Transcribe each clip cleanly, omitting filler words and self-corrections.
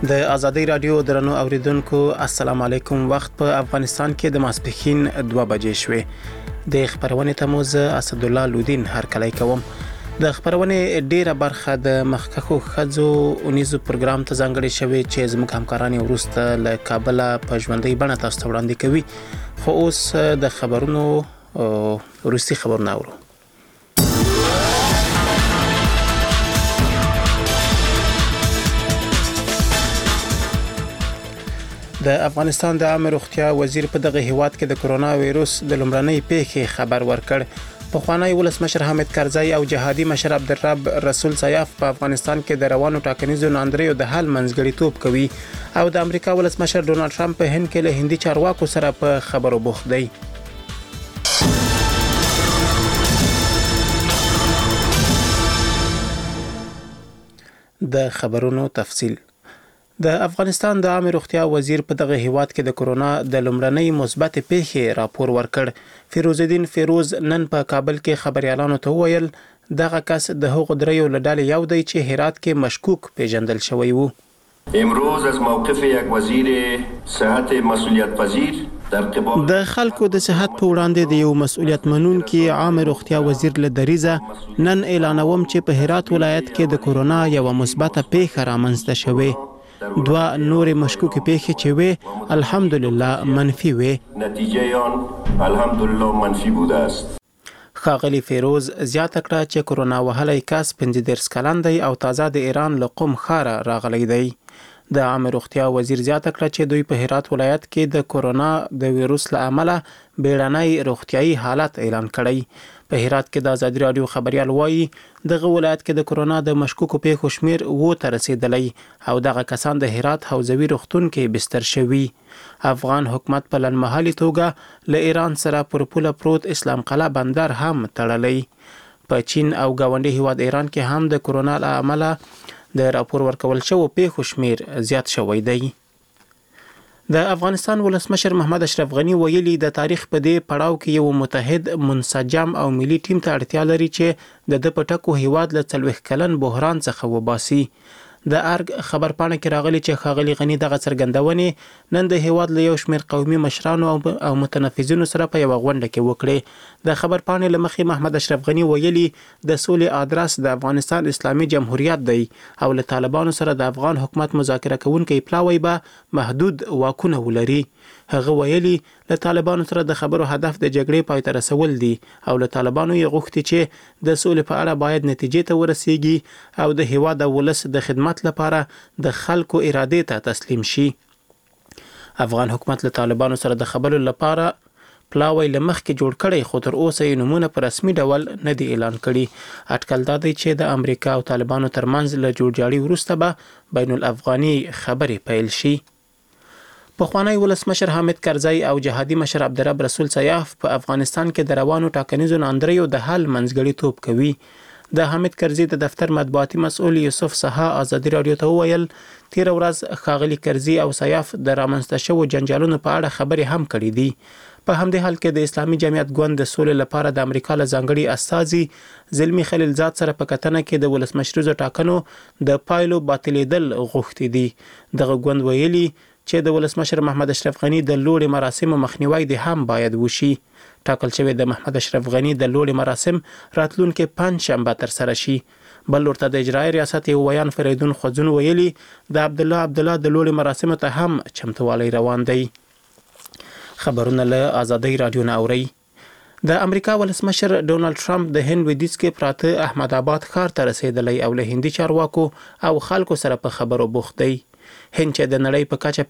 د ازادي رادیو درنو اوریدونکو السلام علیکم. وخت په افغانستان کې د ماسپښین 2 بجې شوې. د خبرونې تموز اسد الله لودین هر کله کوم. د خبرونې ډیره برخه د مخکخو خځو اونیزو پروګرام ته ځانګړې شوې چې زموږ همکاران ورسته له کابل په ژوندۍ بڼه تاسو ته وړاندې کوي. خو اوس د خبرونو روسي خبرونه اورو. د افغانستان د عامه روغتیا وزیر په دغه هیواد کې د کرونا وایروس د لومړنۍ پیښې خبر ورکړ. پخوانی ولسمشر حامد کرزی او جهادي مشر عبدالرب رسول سیاف په افغانستان کې د روانو ټاکنیزو ناندریو د حل منځګړیتوب کوي او د امریکا ولسمشر ډونالد ټرمپ په هند کې له هندي چارواکو سره په خبرو بوخت دی. د خبرونو تفصیل. د افغانستان د عامه روغتیا وزیر په دغه هیواد کې د کرونا د لومړنۍ مثبت پیښې راپور ورکړ. فیروز الدین فیروز نن په کابل کې خبريالانو ته وویل دغه کس د هغو دریو له ډلې یو دی چې هرات کې مشکوک پیژندل شوی وو. امروز از موقف یک وزیر صحت مسئولیت پذیر د خلکو د صحت په وړاندې د یو مسؤلیت منونکي عامه روغتیا وزیر له دریزه نن اعلانوم چې په هرات ولایت کې د کرونا یو مثبت پیښه رامنځته شوې. 2 نورې مشکوکې پیښې چې وې الحمدلله منفي وې. نتیجه آن الحمدلله منفي بوده است. ښاغلي فیروز زیاته کړه چې کرونا وهلی کس 15 کلن دی او تازه د ایران له قم ښاره راغلی دی. د عامه روغتیا وزیر زیاته کړه چې دوی په هرات ولایت کې د کرونا د ویروس له امله بیړنی روغتیايي حالت اعلان کړی. په هرات کې د ازادي رادیو خبريال وایي دغه ولایت کې د کرونا د مشکوکو پیښو شمیر 2 ته رسیدلی او دغه کسان د هرات حوزوي روغتون کې بستر شوي. افغان حکومت په لنډمهالي توګه له ایران سره پر پوله پروت اسلام قلعه بندر هم تړلی. په چین او ګاونډي هیواد ایران کې هم د کرونا له امله د راپور ورکول شوو پیښو شمیر زیات شوی دی. د افغانستان ولسمشر محمد اشرف غنی ویلي د تاریخ په دې پړاو کې یو متحد منسجم او ملي ټیم ته اړتیا لري چې د پټکو هیواد له 40 کلن بحران څخه وباسي. د ارګ خبرپاڼه کې راغلي چې ښاغلي غنی دغه څرګندونې نن د هیواد له یو شمېر قومي مشرانو او متنفذینو سره په یوه غونډه کې وکړې. د خبرپاڼې له مخې محمد اشرف غنی ویلي د سولې ادرس د افغانستان اسلامي جمهوریت دی او له طالبانو سره د افغان حکومت مذاکره کوونکی پلاوی به محدود واکونه ولري. هغه ویلي له طالبانو سره د خبرو هدف د جګړې پای ته رسول دي او له طالبانو یې غوښتي چې د سولې په اړه باید نتیجې ته ورسیږي او د هیواد او ولس د خدمت لپاره د خلکو ارادې ته تسلیم شي. افغان حکومت له طالبانو سره د خبرو لپاره پلاوی له مخکې جوړ کړی خو تر اوسه یې نمونه په رسمي ډول نه دی اعلان کړي. اټکل دا دی چې د امریکا او طالبانو ترمنځ له جوړجاړي وروسته به بین الافغاني خبرې پیل شي. پخوانی ولسمشر حامد کرزی او جهادي مشر عبدالرب رسول سیاف په افغانستان کې د روانو ټاکنیزو ناندریو د حل منځګړیتوب کوي. د حامد کرزي د دفتر مطبوعاتي مسؤل یوسف سها ازادي رادیو ته وویل تیر ورځ ښاغلي کرزي او سیاف د رامنځته شوو جنجالونو په اړه خبرې هم کړې دي. په همدې حال کې د اسلامي جمعیت ګوند د سولې لپاره د امریکا له ځانګړي استازي زلمي خلیلزاد سره په کتنه کې د ولسمشریزو ټاکنو د پایلو باطلېدل غوښتي دي. دغه ګوند ویلي چې د ولسمشر محمد اشرف غنی د لوړې مراسمو مخنیوي د هم باید وشي. ټاکل شوی د محمد اشرف غنی د لوړې مراسم راتلونکي پنجشنبه تر سره شي. بل ورته د اجرایي ریاست یو ویان فریدون خوځون ویلي د عبدالله د لوړې مراسمو ته هم چمتوالی روان دی. خبرونه له ازادي رادیو نه اوري. د امریکا ولسمشر ډونالد ټرمپ د هند لویدیځ کې پراته احمد آباد ښار ته رسیدلی او له هندي چارواکو او خلکو سره په خبرو بوخت دی. هند چې د نړۍ په کچه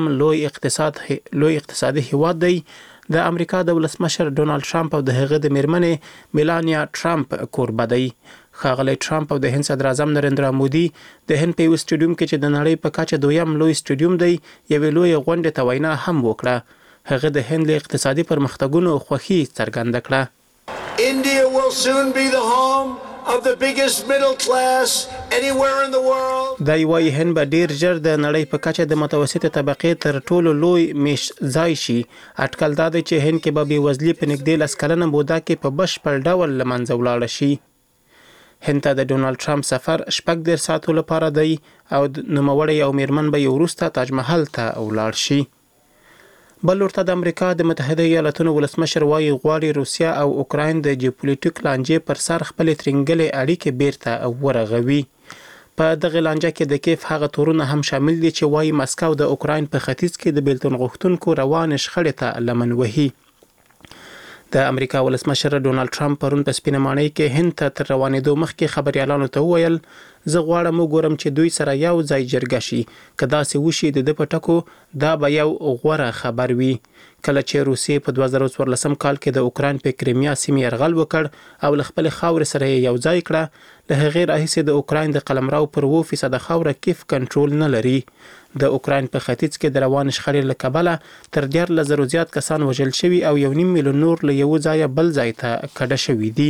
5م لوی اقتصادي هیواد دی د امریکا د ولسمشر ډونالد ټرمپ او د هغه د میرمنې میلانیا ټرمپ کوربه دی. ښاغلی ټرمپ او د هند صدر اعظم نریندرا مودي د هند په یو سټیډیوم کې چې د نړۍ په کچه 2م لوی سټیډیوم دی یوې لویې غونډې ته وینا هم وکړه. هغه د هند له اقتصادي پرمختګونو خوښي څرګنده کړه. India will soon be the home of the biggest middle class anywhere in the world. دا یوای هند به ډیر ژر د نړۍ په کچه د متوسطه طبقې تر ټولو لوی میش ځای شي. اټکل دا دی چې هند کې به بېوزلي په نږدې 10 کلنه موده کې په بشپړ ډول له منځه ولاړه شي. هند ته د ډونالد ټرمپ سفر 14 ساعتو لپاره دی او نوموړی او میرمن به وروسته تاج محل ته ولاړ شي. بل ورته د امریکا د متحده ایالاتونو ولسمشر وايي غواړي روسیا او اوکراین د جیوپولیټیک لانجې پر سر خپل ترنګلې اړیکې بیرته ورغوي. په دغه لانجه کې د کیف هغه تورونه هم شامل دي چې وايي مسکو د اوکراین په ختیځ کې د بیلتون غوښتونکو روان شخړې ته لمن وهي. د امریکا ولسمشر ډونالد ټرمپ پرون په سپینه ماڼۍ کې هند ته تر روانېدو مخکې خبريالانو ته وویل زه غواړم وګورم چې دوی سره یو ځای جرګه شي. که داسې وشي د په ټکو دا به یو غوره خبر وي. کله چې روسیې په 2014 کال کې د اوکراین په کریمیا سیمې یرغل وکړ او له خپل خاورې سره یو ځای کړه، له هغې راهیسې د اوکراین د قلمرو پر 2% خاوره کیف کنټرول نه لري. د اوکراین په ختیځ کې د روان شخړې له کبله تر 14,000 زیات کسان وژل شوي او 1.5 میلیون نور له یو ځای بل ځای ته کډه شوي دي.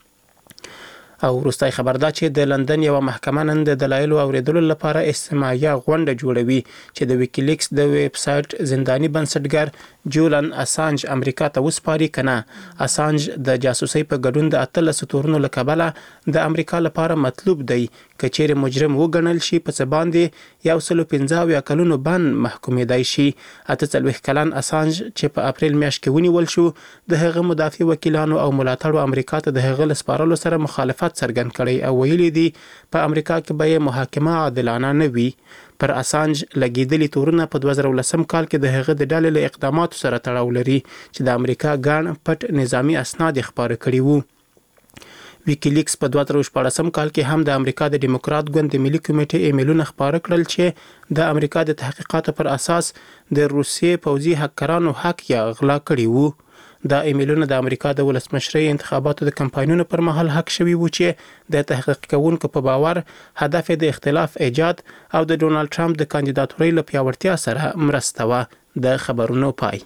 او وروستۍ خبر دا چې د لندن یو محکمه نن د دلایلو اوریدلو لپاره استماعیه غونډه جوړوي چې د ویکیلیکس د ویب سایټ زنداني بنسټګر جولن اسانج امریکا ته وسپاري کنه. اسانج د جاسوسۍ په ګډون د 13 تورونو له کبله د امریکا لپاره مطلوب دی که چیرې مجرم وګڼل شي په څه باندې 115 کلونو بند محکومېدای شي. 48 کلن اسانج چې په اپریل میاشت کې ونیول شو د هغه مدافع وکیلانو او ملاتړو امریکا ته د هغه لسپارلو سره مخالفت څرګند کړی او ویلي دي په امریکا کې به محاکمه عادلانه نه وي. پر اسانج لګیدلي تورونه په 2019 کال کې د هغه د ډلې له اقداماتو سره تړاو لري چې د امریکا ګڼ پټ نظامی اسناد خپاره کړي وو. ویکیلیکس په 2014 کال کې هم د امریکا د ډیموکرات ګوند د ملي کمیټې ایمیلونه خپاره کړل چې د امریکا د تحقیقاتو پر اساس د روسیې پوځي هکرانو حق یا غلا کړي وو. دا ایمیلونه د امریکا د ولسمشرۍ انتخاباتو د کمپاینونو پر مهال حق شوي وو چې د تحقیق کوونکو په باور هدف د اختلاف ایجاد او د ډونالد ټرمپ د کاندیداتورۍ له پیاوړتیا سره مرسته وه. د خبرونو پای.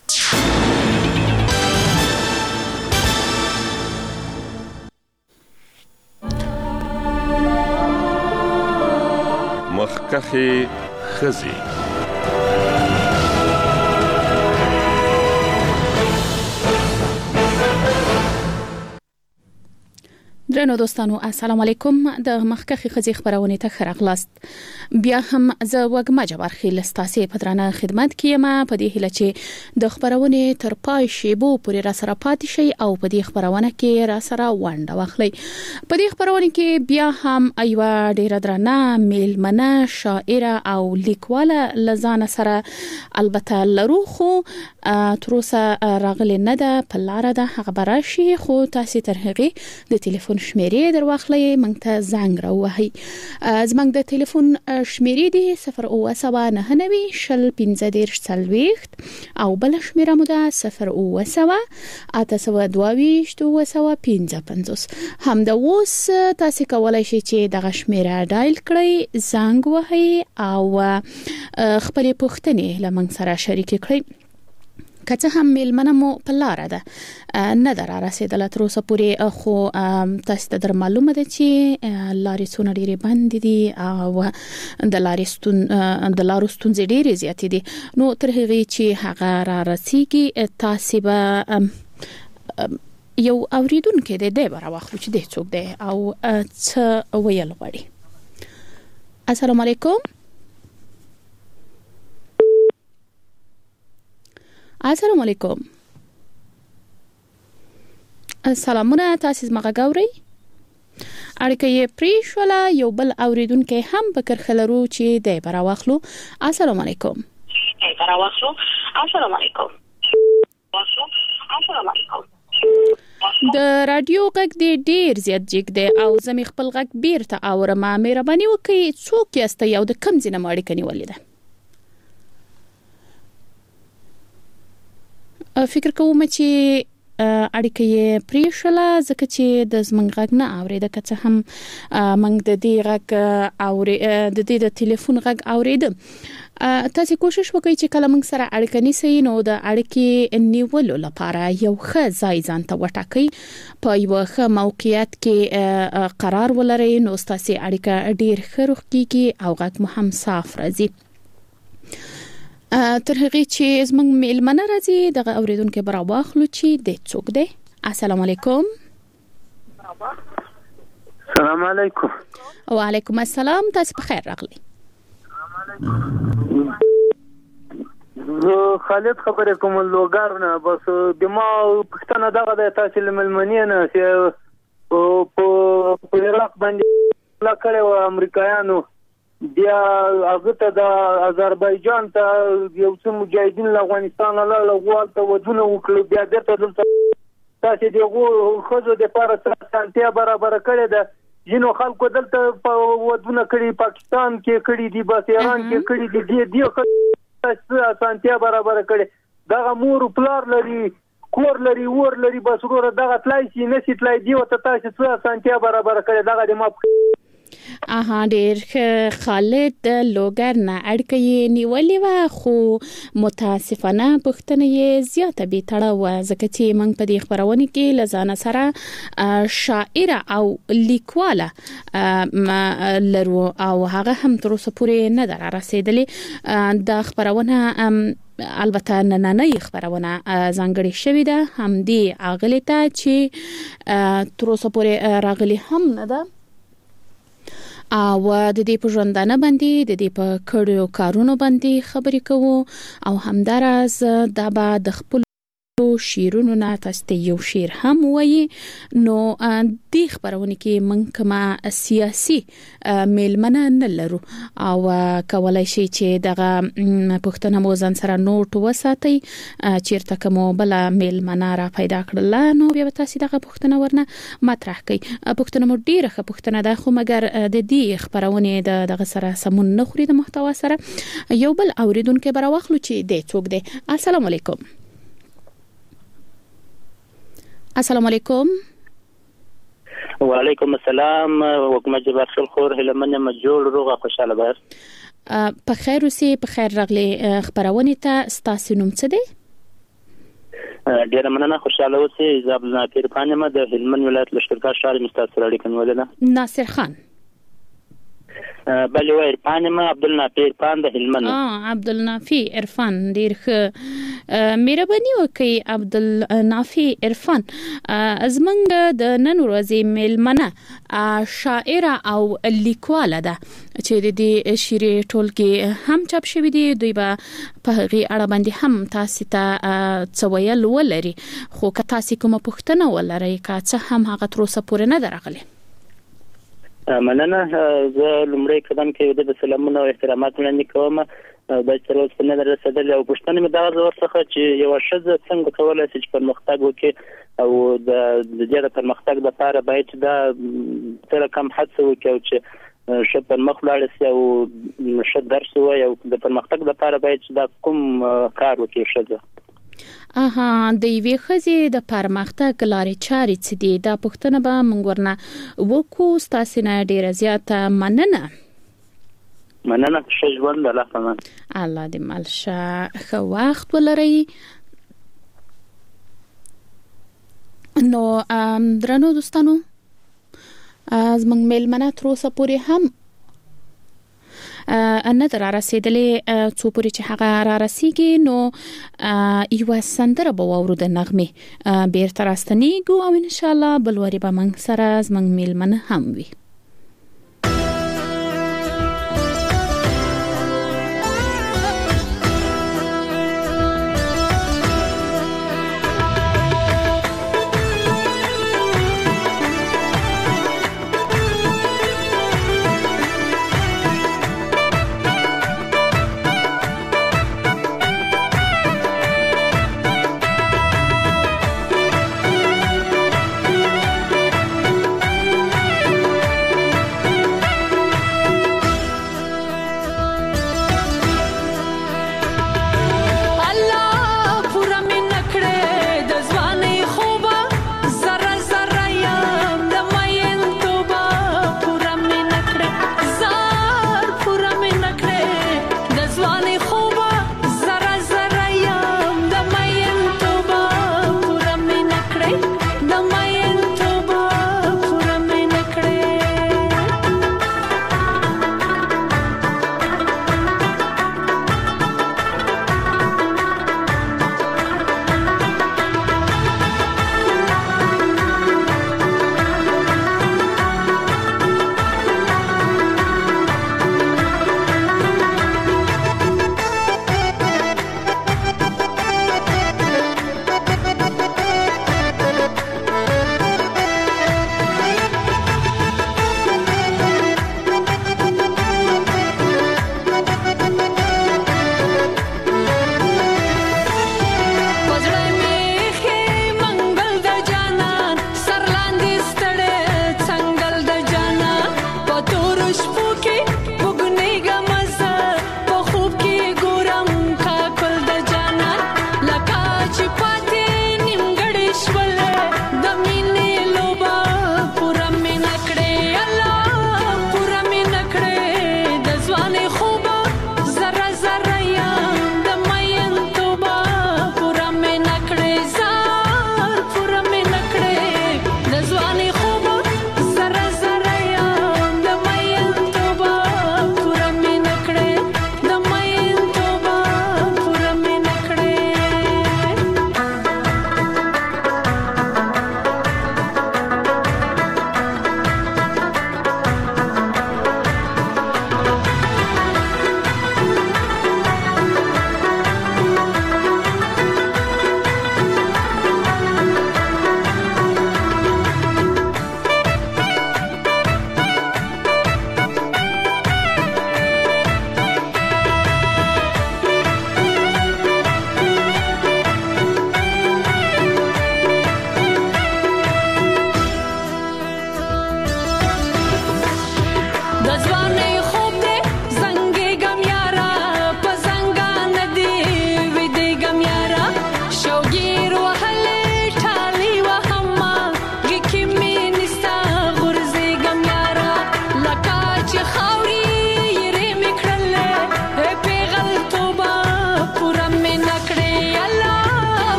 مخکخې ښځې. درنو دوستانو السلام علیکم. د مخکخې ښځې خبرونه ته ښه راغلاست. بیا هم زه وګما جبار خیل ستاسو په درانه خدمت کې یم په دې هیله چې د خبرونه تر پای شیبو پورې را سره پاتې شي او په دې خبرونه کې را سره ونډه واخلئ. په دې خبرونه کې بیا هم ایوا ډیره درانه میلمنه شاعره او لیکواله لزان سره البته لرو خو تر اوسه راغلی نه ده په لار ده هغه براشي خو تاسو تر هغه د ټلیفون شمیرې درواخلئ مونږ ته زنګ راوهئ. زموږ د ټلیفون شمیرې دي 00990 شل 15 40 او بل شمیره مو ده 009 822 255. هم د اوس تاسو کولای شئ چې دغه شمیره ډایل کړئ زنګ وهئ او خپل پوښتنې لمن سره شریک کړئ. کته هم میلمنه مو په لار ده نه در رسیدله تر اوسه پورې خو تاسو ته در معلومه ده چې لارې څونه ډېرې بند دي او د لارو ستونزې ډېرې زیاتې دي. نو تر هغې چې هغه را رسیږي تاسو به یو اوریدونکو دی به راواخلو چې دی څوک دی او څه ویل غواړي. السلام علیکم. السلام علیکم. سلامونه تاسو زما غاوري. اړیکه یې پریښوله یو بل اوریدونکو هم په کرخلرو چې دی برا واخلو. السلام علیکم. السلام علیکم. د رادیو غږ دی ډیر زیات جګ دی او زمي خپل غږ بیرته اورم. مهرباني وکړئ څوک یاست یو د کم ځای نه اړیکه نیولې ده؟ فکر کوم چې اړیکه یې پریښله ځکه چې د زمنګ غږ نه اورېده که څه هم موږ د دې غږ د دې د ټلیفون غږ اورېده. تاسو کوشش وکړئ چې کله موږ سره اړیکه نیسئ نو د اړیکې نیولو لپاره یو ښه ځای ځان ته وټاکئ په یو ښه موقعیت کې قرار ولرئ نو ستاسو اړیکه ډیر ښه روغ کیږي او غږ مو هم صاف راځي. تر هغه چې زموږ میلمنه راځي دغه اوریدونکو برا واخلو چې د څوک دی. السلام علیکم. السلام علیکم. وعلیکم السلام. تاسو په خیر راغلی. خالد خبرې کوم لوګر نه. بس د ما پښتنه دغه د تاسو لملمنې نه چې په عراق باندې لا کړو امریکایانو بیا هغه ته د آذربایجان ته یو څو مجاهدین له افغانستان له لغوال ته ودونه وکړو. بیا درته دلته تاسو دغه خوځو د پاره سانتیا برابر کړی ده. جنو خلکو دلته په ودونه کړی پاکستان کې کړی دی، بس ایران کې کړی دی سانتیا برابر کړي. دغه مور پلار لري، کور لري، ور لري، بس ورو دغه تلای شي نشي تلای دی او تاسو څه سانتیا برابر کړي. دغه د ما ډیر خالد لوګر نه اړکې نیولې و، خو متاسفانه پښتنه یې زیاته به تړه و، ځکه چې موږ په دې خبرونه کې لزانه سره شاعره او لیکواله لرو او هغه هم تر اوسه پورې نه در رسیدلې. د خبرونه البته نننۍ خبرونه ځانګړې شوې ده هم دی اغلی ته چې تر اوسه پورې راغلي هم نه ده او د دې په ژوندانه باندې د دې په کړو کارونو باندې خبرې کوو او همدارس دا به د خپل شیرونو نه تاسو یو شیر هم وایي. نو د خبرونه کې موږ کما سیاسي میلمنه نه لرو او کولای شي چې دغه پښتنه موزن سره نوٹ وساتي چیرته کوم بل میلمنه را پیدا کړل نو بیا تاسو دغه پښتنه ورنه مطرح کړئ. پښتنه مو ډیره ښه پښتنه ده، خو مګر د دې خبرونه دغه سره سمون نه خوري د محتوا سره. یو بل اوریدونکو براوخلو چې د څوک دی. السلام علیکم. السلام علیکم. وعلیکم السلام. وکم جبار خل خور هلمنه مجول روغه خوشاله بر. په خیر اوسې، په خیر راغلي. خبرونه ته ستاسو نوم څه دی؟ ډیر مننه، خوشاله اوسې. زابل ناپیر خانم د هلمند ولایت لشکرګاه شهر مستاسو اړیکه نیولې. ناصر خان بل وای عرفان عبدالنافی عرفان د هلمند. عبدالنافی عرفان ډیر ښه مهرباني وکړئ. عبدالنافی عرفان زمونږ د نن ورځې میلمنه شاعره او لیکواله ده چې د دې شعر ټولګي هم چاپ شوی دی. دوی به په هغه اړه باندې هم تاسو ته څه ویل ولري، خو که تاسو کومه پوښتنه ولرئ که څه هم هغه تر اوسه پورې نه درغلي. مننه. زه لومړی قدم کې د سلامونه او احترامات وړاندې کوم. د چروس په نظر رسیدل او پښتنه مې دا ورڅخه چې یو شذ څنګه کولای شي چې پرمختګ وکړي او د دې پرمختګ لپاره باید دا تر کم هڅه وکړي چې شپه مخ لاړ شي او شد درس وای او د پرمختګ لپاره باید دا کوم کار وکړي شذ. د یوې ښځې د پرمختګ لارې چارې څه دي؟ دا پوښتنه به موږ ورنه وکړو. ستاسو نه ډیره زیاته مننه. ښه ژوند الله پامان. الله دې مل شه، ښه وخت ولرئ. نو درنو دوستانو، زموږ میلمنه تر اوسه پورې هم نه در رسیدلې. څو پورې چې هغه را رسیږي نو یو سندره به واورو د نغمه بیرته راستنیږو او ان شاء الله بل وری به موږ سره زموږ میلمنه هم وي.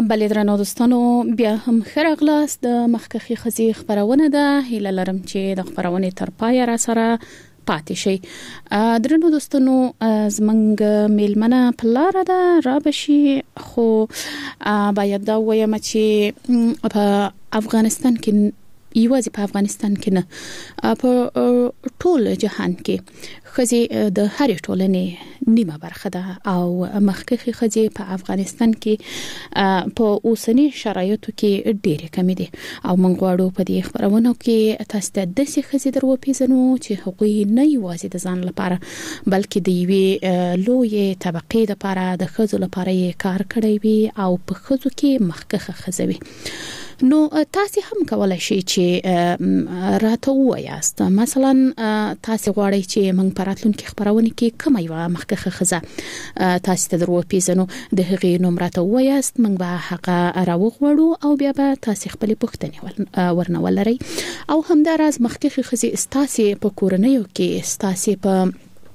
بلې درنو دوستانو بیا هم خرغلاس د مخکخي خزي خبرونه ده هله لرم چې د خبرونه تر پای را سره پاتې شي. درنو دوستانو زمنګ میلمنه پلار ده را بشي خو باید دا وایم چې په افغانستان کې یوازې په افغانستان کې نه په ټول جهان کې خزي د هرې ټولنې نیمه برخه ده او مخکخي خزي په افغانستان کې په اوسنی شرایطو کې ډېر کم دي او موږ غواړو په دې خبرونو کې تاسو ته د سې خزي درو پیژنو چې حقوقي نه یوازې د ځان لپاره بلکې د یوې لوی طبقې لپاره د خزو لپاره کار کړی وي او په خزو کې مخکخه خزوي. نو تاسو هم کولای شئ چې راته وایاست مثلا تاسو غواړئ چې موږ په راتلونکي خبرونه کې کوم یو مخکخه خزه تاسو ته درو پیژنو د هغې نوم راته وایاست موږ به هغه راوغوړو او بیا به تاسو خپل پوښتنې ورنولرئ او همداراز مخکخه خزه تاسو په کورنیو کې تاسو په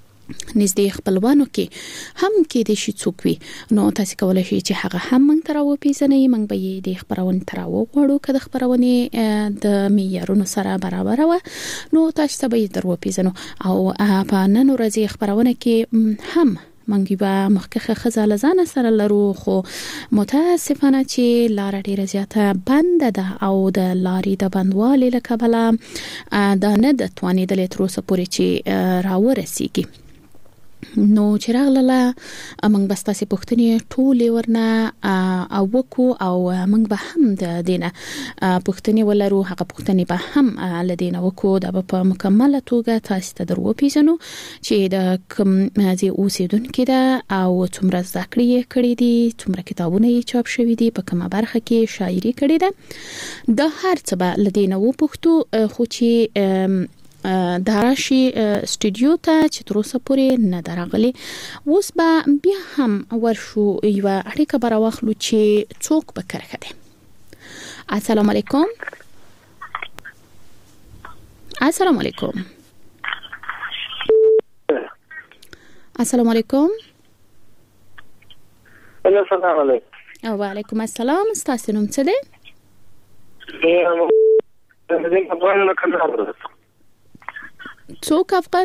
نږدې خپلوانو کې هم کې د شي څوک وي نو تاسو کولای شئ چې هغه هم موږ تراو پیژنئ موږ به د خبرونه تراو غواړو کله خبرونه د معیارونو سره برابر و نو تاسو ته به درو پیژنو او په نن ورځې خبرونه کې هم منګي با مخکخه خزاله ځان سره لرو خو متاسفانه چې لار ډیره زیاته بند ده او د لارې د بندوالي لکبله دا نه د توانې د لتروسه پورې چې راورسیږي. نو چې راغله موږ بس تاسو پوښتنې ټولې ورنه او وکو او موږ به هم د دینه پوښتنې ولرو هغه پوښتنې به هم لدینه وکو د په مکمله توګه تاسو ته درو پیژنو چې د کوم ځای اوسیدونکو ده او څومره ذکرې کړې دي څومره کتابونه یې چاپ شوي دي په کومه برخه کې شاعري کړې ده د هر څه به لدینه و پوښتو خو چې داراشي استودیو ته چې تر اوسه پورې نه درغلي اوس به بیا هم ورشو یو اړیکه براوخلو چې څوک به کرخه ده. السلام علیکم. السلام علیکم. السلام علیکم. السلام علیکم. او علیکم السلام. تاسو نوم څه دی؟ څوک افغان؟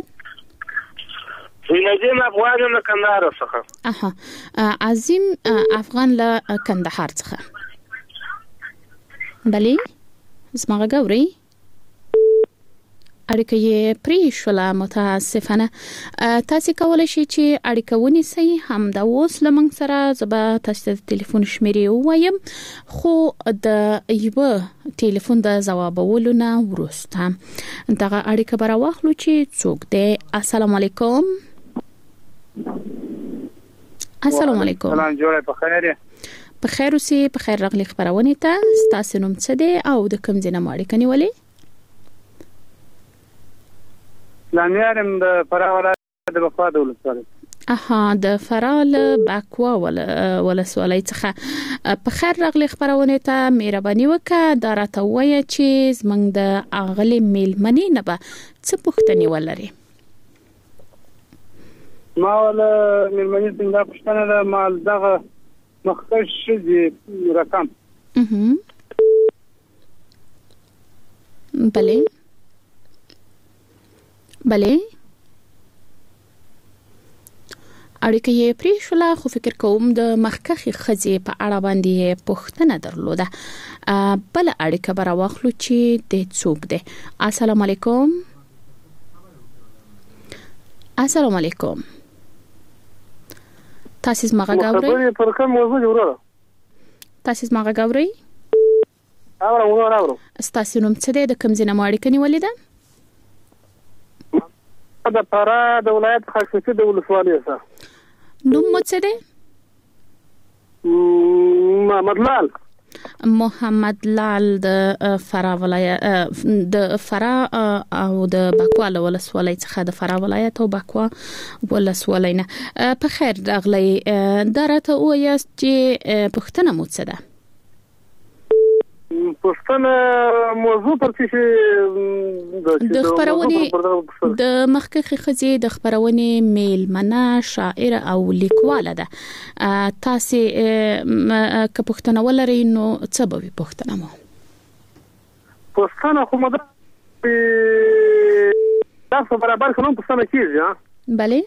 عظیم افغان له کندهار څخه. عظیم افغان له کندهار څخه. بلې زما غوړی اړیکه یې پرې شوله متاسفانه. تاسو کولای شئ چې اړیکه ونیسئ هم دا اوس لمن سره زبا تاسو ته ټلیفون شمیرې وایم خو د یو ټلیفون د جوابولو نه ورسته دغه اړیکه براوخلو چې څوک دی. السلام علیکم. السلام علیکم. سلام جوړه په خیر. په خیر اوسئ. په خیر راغلی خبرونه ته تاسو نوم څه دی او د کوم ځای نه اړیکه نیولې؟ لانیارم د فراه ولایت د بکوا د ولسوالۍ. د فراه بکوا ولسوالۍ څخه په خیر راغلی خبرونه ته مهرباني وکړه دا راته وایي چې زمنګ د اغلی میلمنې نه به څه پوښتنې ولري؟ ما ول میلمنې څنګه پوښتنه ده مال دغه مخکش شي رقم. بله اړیکه یې پرې شوله خو فکر کوم د مخکخي خزي په اړه باندې پوښتنه درلوده. بل اړیکه براوخلو چې د څوک دی. السلام علیکم. السلام علیکم. تاسو زما غاوري؟ پر کوم موضوع جوړه؟ تاسو زما غاوري؟ اورو. تاسو نوم څه دی د کوم ځای نه اړیکه نیولې ده؟ د فراه د ولایت خاصیت د ولسوالۍ سره. نوم مو څه دی؟ محمد لال د فراه ولایت د فراه او د بکوا ولسوالۍ څخه د فراه ولایت او بکوا ولسوالۍ نه. په خیر راغلی. دا راته وایاست چې پښتنه مو څه ده؟ پښتنه موضوع پر څه د خبرونې د مخکخي خزي د خبرونې میلمنه شاعر او لیکواله ده تاسو که پښتنه ولري نو څه به پښتنه مو پښتنه خو مده تاسو برابر کوم پښتنه کیږي ها بله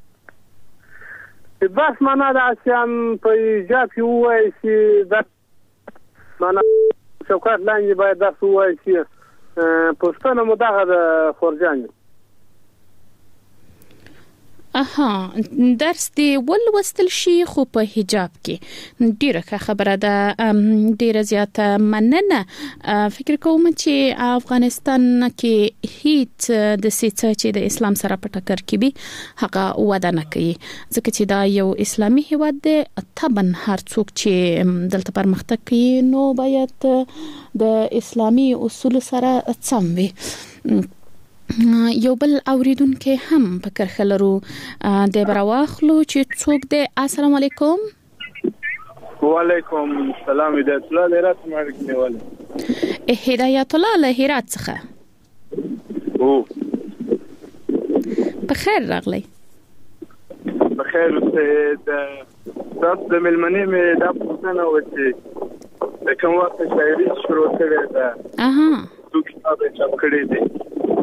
بس معنا دا چې په ایجاب یو وای چې دا معنا څوکات لاندې باید دا وای چې پښتنه مدغه د خورجان درس دی ولوستل شي خو په حجاب کې ډیره خبره ده ډیره زیاته مننه فکر کوم چې افغانستان کې هیڅ د سیڅ چې د اسلام سره په ټکر کې به هغه وده نه کوي ځکه چې دا یو اسلامي هیواد دی طبعا هر څوک چې دلته پرمختګ کوي نو باید د اسلامي اصول سره سم وي یو بل اوریدونکو هم په کرخلرو د براواخلو چې څوک دی السلام علیکم وعلیکم السلام هدایت الله هرات مرګ نیول هدایت الله له هرات څخه او بخیر راغلی بخیر اوسه د ملمنې مې د پښتنه وته د کوم وخت شاعري شروع کړې ده تو کتاب چاپ کړی دی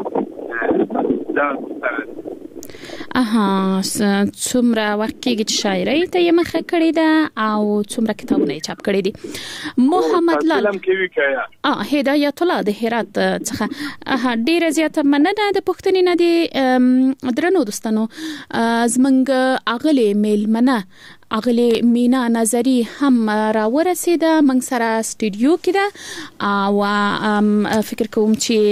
څومره وخت کې چې شاعري ته یې مخه کړې ده او څومره کتابونه یې چاپ کړي دي محمد لال هدایت الله د هرات څخه ډیره زیاته مننه د پښتنې نه دي درنو دوستانو زمنګ اغلی میلمنه اغلی مینا نظری هم را ورسیده من سره استودیو کې ده او فکر کوم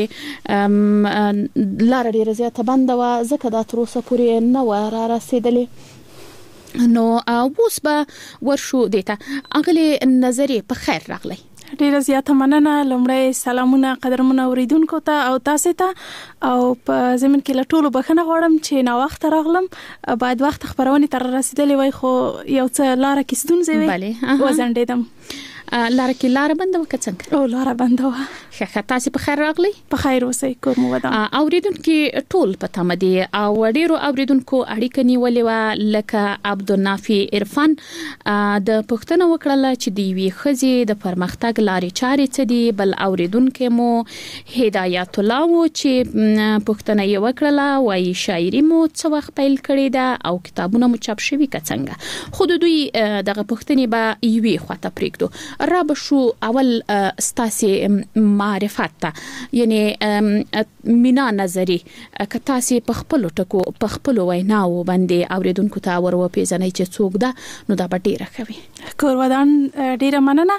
چې لاره ډیره زیاته بنده و ځکه دا تر اوسه پورې نه را رسیدلې نو اوس به ورشو دیته اغلی نظری په خیر راغلی ډیره زیاته مننه لمړی سلامونه قدرمن اوریدونکو ته او تاسو ته او په زمين کې لټولو بخنه غواړم چې نا وخت راغلم بعد وخت خبرونه تر رسیدلې وای خو یو څه لار کې ستونزې وي وزندیدم لار کې لار بنده وکڅنګ او لار بنده وا ښه تاسو په خیر راغلی په خیر اوسئ کوم ودان اوریدونکو ټول پته مدي او ډیرو اوریدونکو اړیکه نیولې و لکه عبدالنافي عرفان د پښتنو وکړه چې دی وی خزي د پرمختګ لارې چارې څه دي بل اوریدونکو مو هدایت الله و چې پښتنه یې وکړه وای شاعري مو څو وخت پیل کړی ده او کتابونه مو چاپ شوي کڅنګ خود دوی دغه پښتني به یوي خواته پریږدو را بشو اول ستاسي معرفت یعنی مینا نظری کتاسي په خپل ټکو په خپل ویناو باندې اوریدونکو ته ورو پیژنې چې څوک ده نو دا به ډیره کوي کور ودان ډیره مننه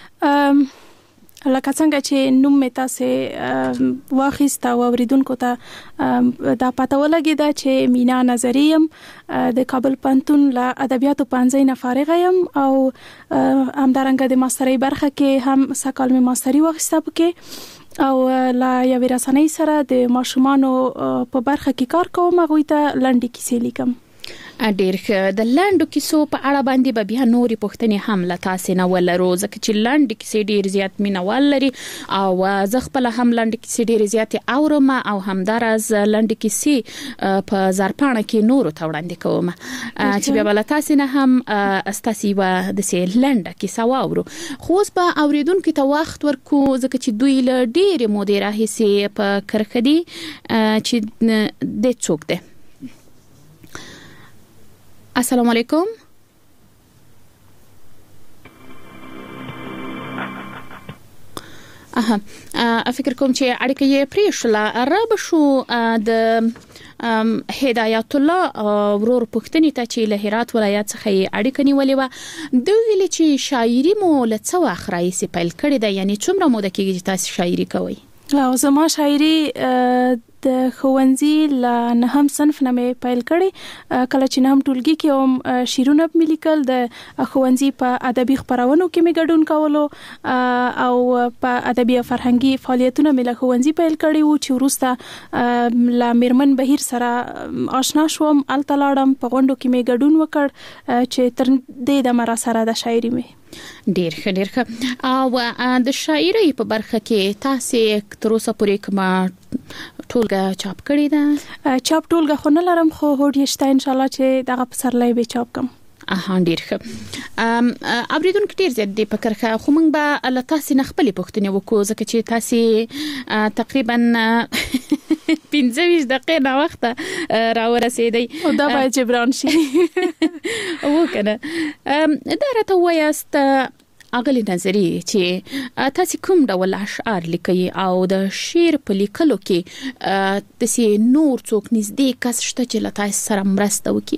لکه څنګه چې نوم می تاسو واخیستا او اوریدونکو ته دا پته ولګی دا چې مینا نظریم د کابل پانتون له ادبیاتو پانځای نه فارغ یم او همدارنګه د ماسترۍ برخه کې هم سکال می ماستري واخیستا پکې او لا یو رسنۍ سره د ماشومانو په برخه کې کار کوم غوي ته لنډی کیسې لیکم ډیر د لاندو کیسو په اړه باندې به بیا نورې پوښتنې هم له تاسو نه ولرو ځکه چې لاند کیسې ډیر زیات مینوال لري او زه خپل هم لاند کیسې ډیر زیات اورم او همدارز لاند کیسې په زرپانه کې نورو ته وړاندې کوم چې بیا له تاسو نه هم استاسي و د سه لاند کیسه واورو خو اوس به اوریدونکو ته وخت ورکو ځکه چې دوی له ډیر مودې راهیسې په کرخدي چې د څوک ده السلام علیکم فکر کوم چې اړیکه یې پریښله را بشو د هدایت الله ورور پښتني ته چې له هرات ولایت څخه اړیکه نیولې و د ویل چې شاعري مو له څو اخر راځي پیل کړی ده یعنی څومره موده کې چې تاسو شاعري کوئ او زما شاعري د خوندزي لا نه هم صنف نه مې پیل کړي کله چې نه هم ټولګي کې هم شیرونه مې لیکل د خوندزي په ادبي خبرونو کې مې ګډون کولو او په ادبي فرهنګي فعالیتونو مې له خوندزي پیل کړي وو چې ورسته لا میرمن بهیر سره آشنا شوم التلاړم په غونډو کې مې ګډون وکړ چې تر دې د مرا سره د شاعري مې ډیر ښه او د شاعرۍ په برخه کې تاسو تر اوسه پورې کومه ټولګه چاپ کړې ده؟ چاپ ټولګه خو نه لرم، خو هوډ شته ان شاء الله چې دغه پسرلی به چاپ کوم. ډیر ښه. اوریدونکو ډیر زیات دی فکر خو موږ به الله تاسو نه خپل پوښتنه وکړو ځکه چې تاسو تقریبا 15 دقیقې نه وخت را ورسېدی او دا باید جبران شي. وکنه دا راته وایست اغلی نظری چې تاسو کوم ډول اشعار لیکي او د شعر په لیکلو کې تاسو نور څوک نږدې کس شته چې لته سره مرسته وکړي؟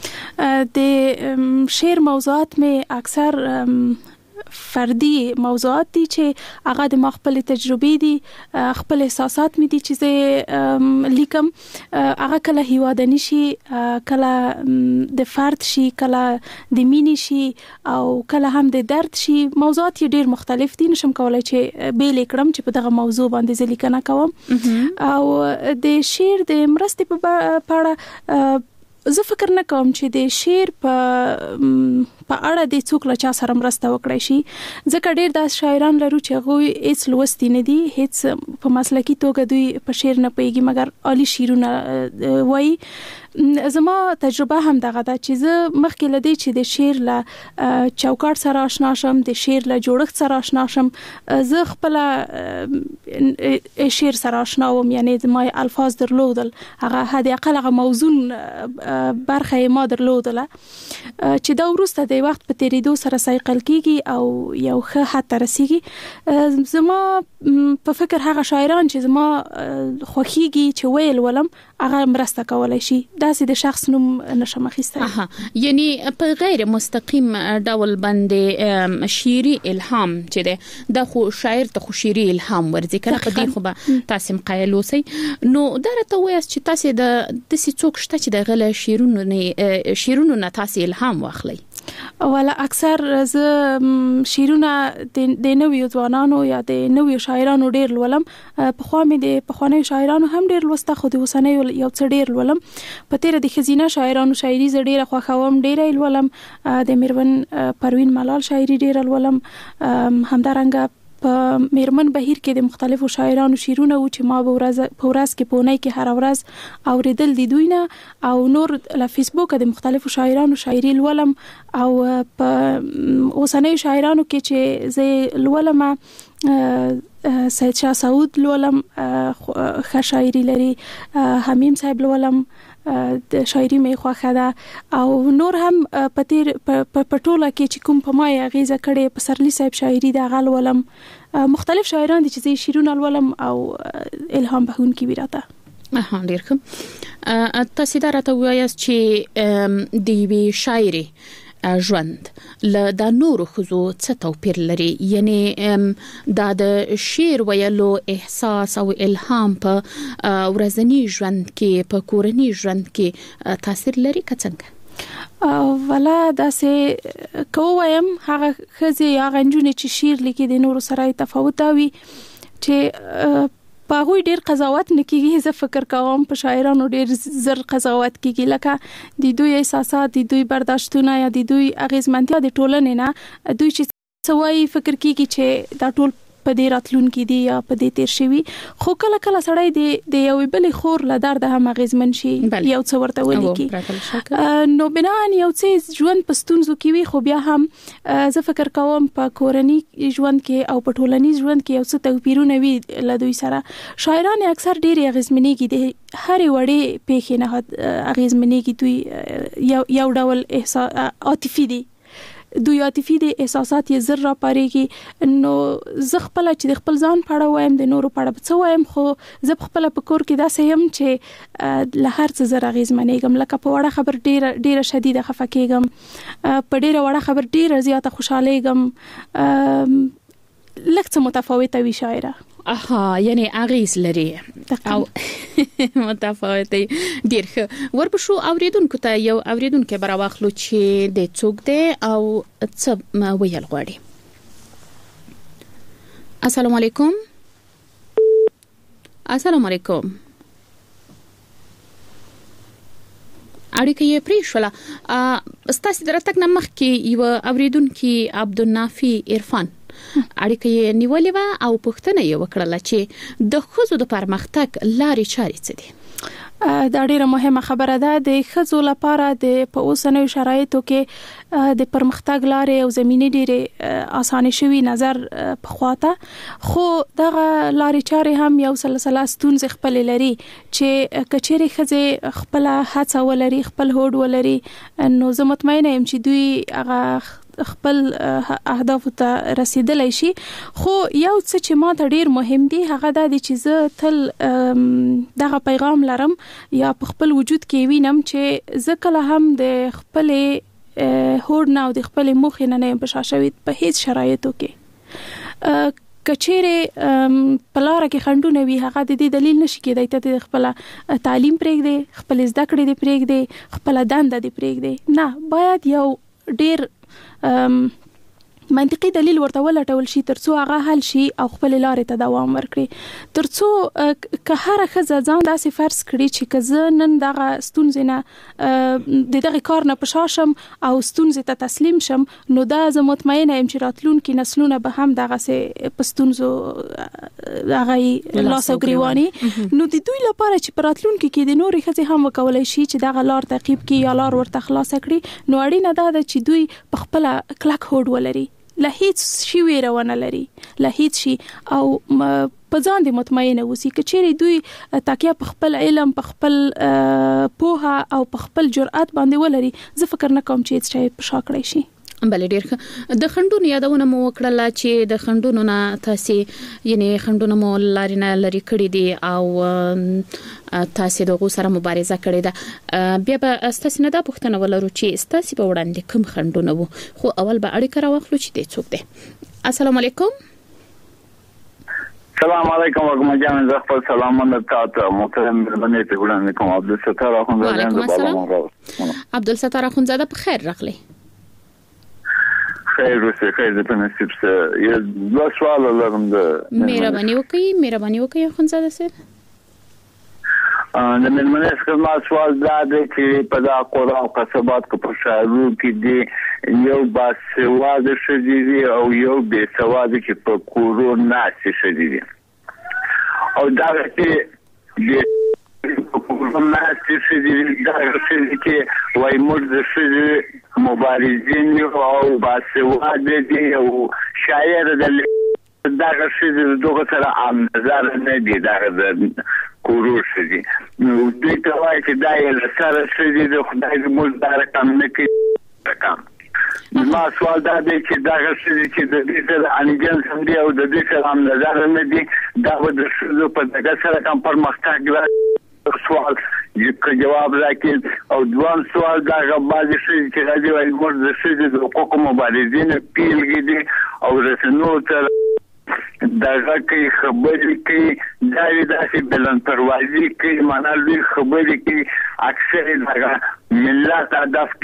د شعر موضوعات می اکثر فردي موضوعات دي چې هغه د خپل تجربې دي، خپل احساسات می دي چې زه لیکم. هغه کله هیوادنی شي، کله د فرد شي، کله د مینې شي او کله هم د درد شي. موضوعات ډیر مختلف دي، نشم کولای چې بیل کړم چې په دغه موضوع باندې لیکنه کوم. او د شعر د مرستې په اړه زه فکر نه کوم چې د شعر په اړه د څوک له چا سره مرسته وکړای شي، ځکه ډیر د شاعران لرو چې هغه هیڅ لوستي نه دي، هیڅ په مسلکي توګه دوی په شعر نه پیږي، مګر عالی شعرونه وایي. زما تجربه هم دغه ده چې زه مخکې لدی چې د شعر له چوکاټ سره آشنا شم، د شعر له جوړښت سره آشنا شم، زه خپل شعر سره آشنا وم، یعنی زما الفاظ درلودل، هغه حد اقل هغه موزون برخه ما درلودله چې دا ورسته د وخت په تیریدو سره سایقل کیږي او یو ښه حد ته رسیږي. زما په فکر هغه شاعران چې زما خوښیږي چې ویل ولم هغه مرسته کولای شي، داسې د شخص نوم نشم اخیستای. یعنی په غیر مستقیم ډول باندې شعري الهام چې ده د خو شاعر ته خو شعري الهام ورځي کنه، په دې خو به تاسو مقایل اوسئ. نو دا راته وایي چې تاسو د داسې څوک شته چې د غل شعرونو نه تاسو الهام واخلئ؟ ولا اکثر ز شعرونه د نویو ځوانانو یا د نویو شاعرانو ډیر لولم. په خوا مې د پخواني شاعرانو هم ډیر لوسته، خو د اوسنۍ یو څه ډیر لولم. په تیر د خزینه شاعرانو شاعري ز ډیره خوښوم، ډیره لولم. د میرمن پروین ملال شاعري ډیره لولم. همدارنګه په میرمن بهیر کې د مختلفو شاعرانو شعرونه و چې ما په ورځ کې پونه کې هر ورځ اوریدل دي دوی نه، او نور له فیسبوک د مختلفو شاعرانو شاعري لولم. او په اوسنۍ شاعرانو کې چې زه لولم سید شاه سعود لولم، ښه شاعري لري، حمیم صاحب لولم، د شاعري مې خوښه ده. او نور هم په ټوله کې چې کوم په ما غیزه کړي، په سرلی صاحب شاعري د غل ولم، مختلف شاعران دي چې زه شعرونه ولم او الهام بهونکي ویراته. ډیر ښه. تاسو دا راته وایاست چې د وی شاعري ژوند له د نورو خزو څه توپیر لري؟ یعنی دا د شعر ویلو احساس او الهام په ورځنی ژوند کې، په کورنی ژوند کې تاثیر لري که څنګه؟ ولا داسې کوم هغه خزي یا غنجونه چې شعر لیکي د نورو سره تفاوت وي، چې په هغوی ډیر قضاوت نکېږي. زه فکر کوم په شاعرانو ډیر زر قضاوت کېږي، لکه د دوی احساسات، د دوی برداشتونه یا د دوی اغیزمنتیا د ټولنې نه دوی چې سوای فکر کېږي چې دا ټول په دې راتلونکي دي یا په دې تیر شوی. خو کله کله سړی د یو بل خور له درد هم اغیزمن شي، یو څه ورته ولیکي. نو بنان یو څه ژوند په ستونزو کې وي، خو بیا هم زه فکر کوم په کورنی ژوند کې او په ټولنیز ژوند کې یو څه توپیرونه وي له دوی سره. شاعران اکثر ډیر اغیزمنېږي، د هر وړې پیښې نه اغیزمنېږي. دوی یو ډول عاطفي دي، دوی عاطفي دي، احساسات یې زر را پاريږي. نو زه خپل چې د خپل ځان په اړه وایم، د نورو په اړه څه وایم، خو زه خپل په کور کې داسې يم چې له هر څه زر اغیزمنېږم. لکه په وړه خبر ډیره شدیده خفه کېږم، په ډیره وړه خبر ډیره زیاته خوشالېږم. لکه څه متفاوته وي شاعره. یعنی اغیز لري او متفاوت ډیر ښه. ورپښو اوریدونکو ته یو اوریدونکو براواخلو چې د څوک دی او څه ویل غواړي. السلام علیکم. السلام علیکم. اړیکه یې پرې شوله. ستاسو درتګ نمخ کې یو اوریدونکو عبدالنافي عرفان اړیکه یې نیولې و او پوښتنه یې وکړه چې د ښځو د پرمختګ لارې چارې څه دي. دا ډیره مهمه خبره ده. د ښځو لپاره د په اوسنیو شرایطو کې د پرمختګ لارې او زمینه ډیره اسانه شوی نظر په خواته، خو دغه لارې چارې هم یو سلسله ستونزې خپل لري چې کچېري ښځې خپل هڅه ولري، خپل هوډ ولري، نو زه مطمئنه یم چې دوی هغه خپل اهداف ته رسیدلای شي. خو یو څه چې ما ته ډیر مهم دی هغه دا دی چې زه تل دغه پیغام لرم یا په خپل وجود کې وینم چې زه کله هم د خپل هوډ نه او د خپل موخې نه په شاشوي په هیڅ شرایطو کې. کچېره پلاره کې خندونه وی هغه د دې دلیل نشي کېدای ته د خپل تعلیم پرېږدي، خپل زده کړې دې پرېږدي، خپل دنده دې پرېږدي. نه، باید یو ډیر منطقي دلیل ورته ولټول شي ترڅو هغه حل شي او خپل لارې ته دوام ورکړي. ترڅو که هر ښځه ځان داسې فرض کړي چې که زه نن دغه ستونزې نه د دغه کار نه پشاشم او ستونزې ته تسلیم شم، نو دا زه مطمئنه یم چې راتلونکي نسلونه به هم دغه سه په ستونزو هغه لاس او ګریواني. نو د دوی لپاره چې په راتلونکي کې د نورې ښځې هم وکولای شي چې دغه لار تعقیب کړي یا لار ورته خلاص کړي، نو اړینه ده چې دوی په خپل کلک هوډ ولري، له هیڅ شي ویرونه لري، له هیڅ شي، او په ځان دې مطمئنه اوسي. کچېري دوی تاکیا په خپل علم، په خپل پوهه او په خپل جرأت باندې ولري، زه فکر نه کوم چې هیڅ شي په شا کړی شي. بل ډیر د خندونو یادونه مو وکړه چې د خندونو نه تاسو یعنی خندونو مو لارینه لري کړی دي او تاسو دغه سره مبارزه کړې ده. بیا به تاسو نه دا پوښتنه ولرو چې تاسو په وړاندې کوم خندونه وو، خو اول به اړیکه راوخلو چې د څوک دی. السلام علیکم. السلام علیکم ورحمت جان، زه خپل سلامونه تاسو محترم مهرباني ته وړاندې کوم. عبدالستار اخوندزاده. عبدالستار اخوندزاده په خیر راغلی. خیر دې په نصیب سره. یو دوه سوال لرم. د مهرباني وکړئ اخوندزاده صاحب. د مېرمنې خدمت سوال دا دی چې په دا قرآن قصبات کې په شعرو کې دی یو باسواده ښځې دي او یو بېسواده چې په کورو ناستې ښځې دي، او دغه چې په کورو ناستې ښځې دي دغه ښځې کې وایي موږ د ښځې مبارزین یو او باسواده دي او شاعر د دغه ښځې دغه سره عام نظر نه دي، دغه د کورو ښځې. نو دوی ته وایي چې دا یې له سره ښځې د خدای زموږ دا رقم نه کوي. زما سوال دا دی چې دغه ښځې چې د دې سره انجنس هم دي او د دې سره عام نظر نه دي، دا به د ښځو په دغه سره کوم پرمختګ راځي؟ سوال که جواب راکړي. او دویم سوال دغه بعضې ښځې چې راځي وایي موږ د ښځې د حقوقو مبارزین پیلګې دي او رسنیو ته دغه کوي خبرې کوي، دا داسې بلند پروازي کوي، معنا لوی خبرې کوي، اکثر دغه ملت هدف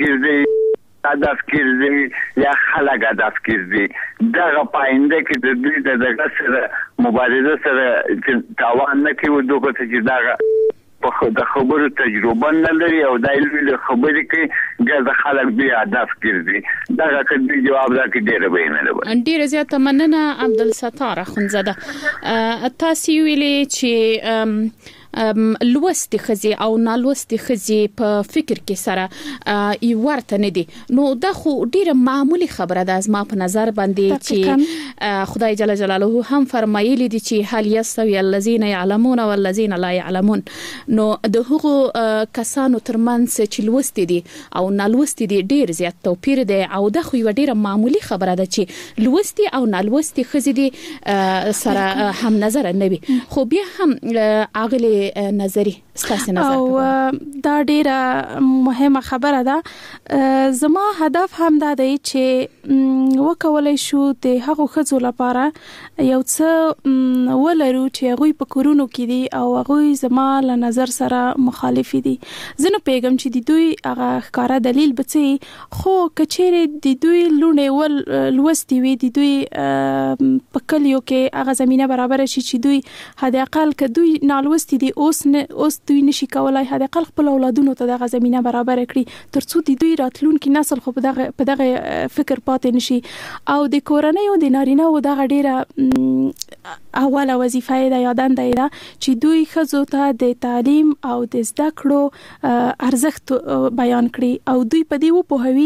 کړي یا خلک هدف کړي. دغه پاینده کې د دوی د دغه سره مبارزه سره تاوان نه کوي، دغه چې دغه په د خبرو تجربه نه لري او دای لوی خبرې کوي د خلک بیا هدف کړي. دغه کدي جواب راکړي ډېر به نه لري. ډېر زیات مننه عبدالستار اخوندزاده. تاسو ویلي چې لوستي ښځې او نالوستي ښځې په فکر کې سره ورته نه دي، نو دا خو ډیره معمولی خبره ده زما په نظر باندې چې خدای جل جلاله هم فرمایلی دي چې هل یستوی الذین یعلمون والذین لا یعلمون. نو د هغو کسانو ترمنځ چې لوستي دي او نالوستي دي ډیر زیات توپیر دی، او دا خو یو ډیره معمولی خبره ده چې لوستي او نالوستي ښځې دي سره هم نظر نه وي. خو بیا هم عاقل نظری ستاسو نظر او دا ډیره مهمه خبره ده. زما هدف هم دا دی چې وکولای شو د هغو ښځو لپاره یو څه ولرو چې هغوی په کورونو کې دي او هغوی زما له نظر سره مخالف دي. زه نه پیغام چې د دوی هغه ښکارا دلیل بچي، خو کچېره د دوی لونه لوستي وي، د دوی په کلیو کې هغه زمينه برابر شي چې دوی حد اقل ک دوی نالوستي دي اوس دوی نشي کولای هدا خپل خپل اولادونو ته دغه زمينه برابر کړي ترڅو د دوی راتلونکي نسل خو په دغه فکر پاتې نشي او د کورنۍ او د نارینه او دغه ډیره اوله وظیفه ده یادان ده چې دوی خزو ته د تعلیم او د زده کړو ارزښت بیان کړي او دوی په دې وپوهوي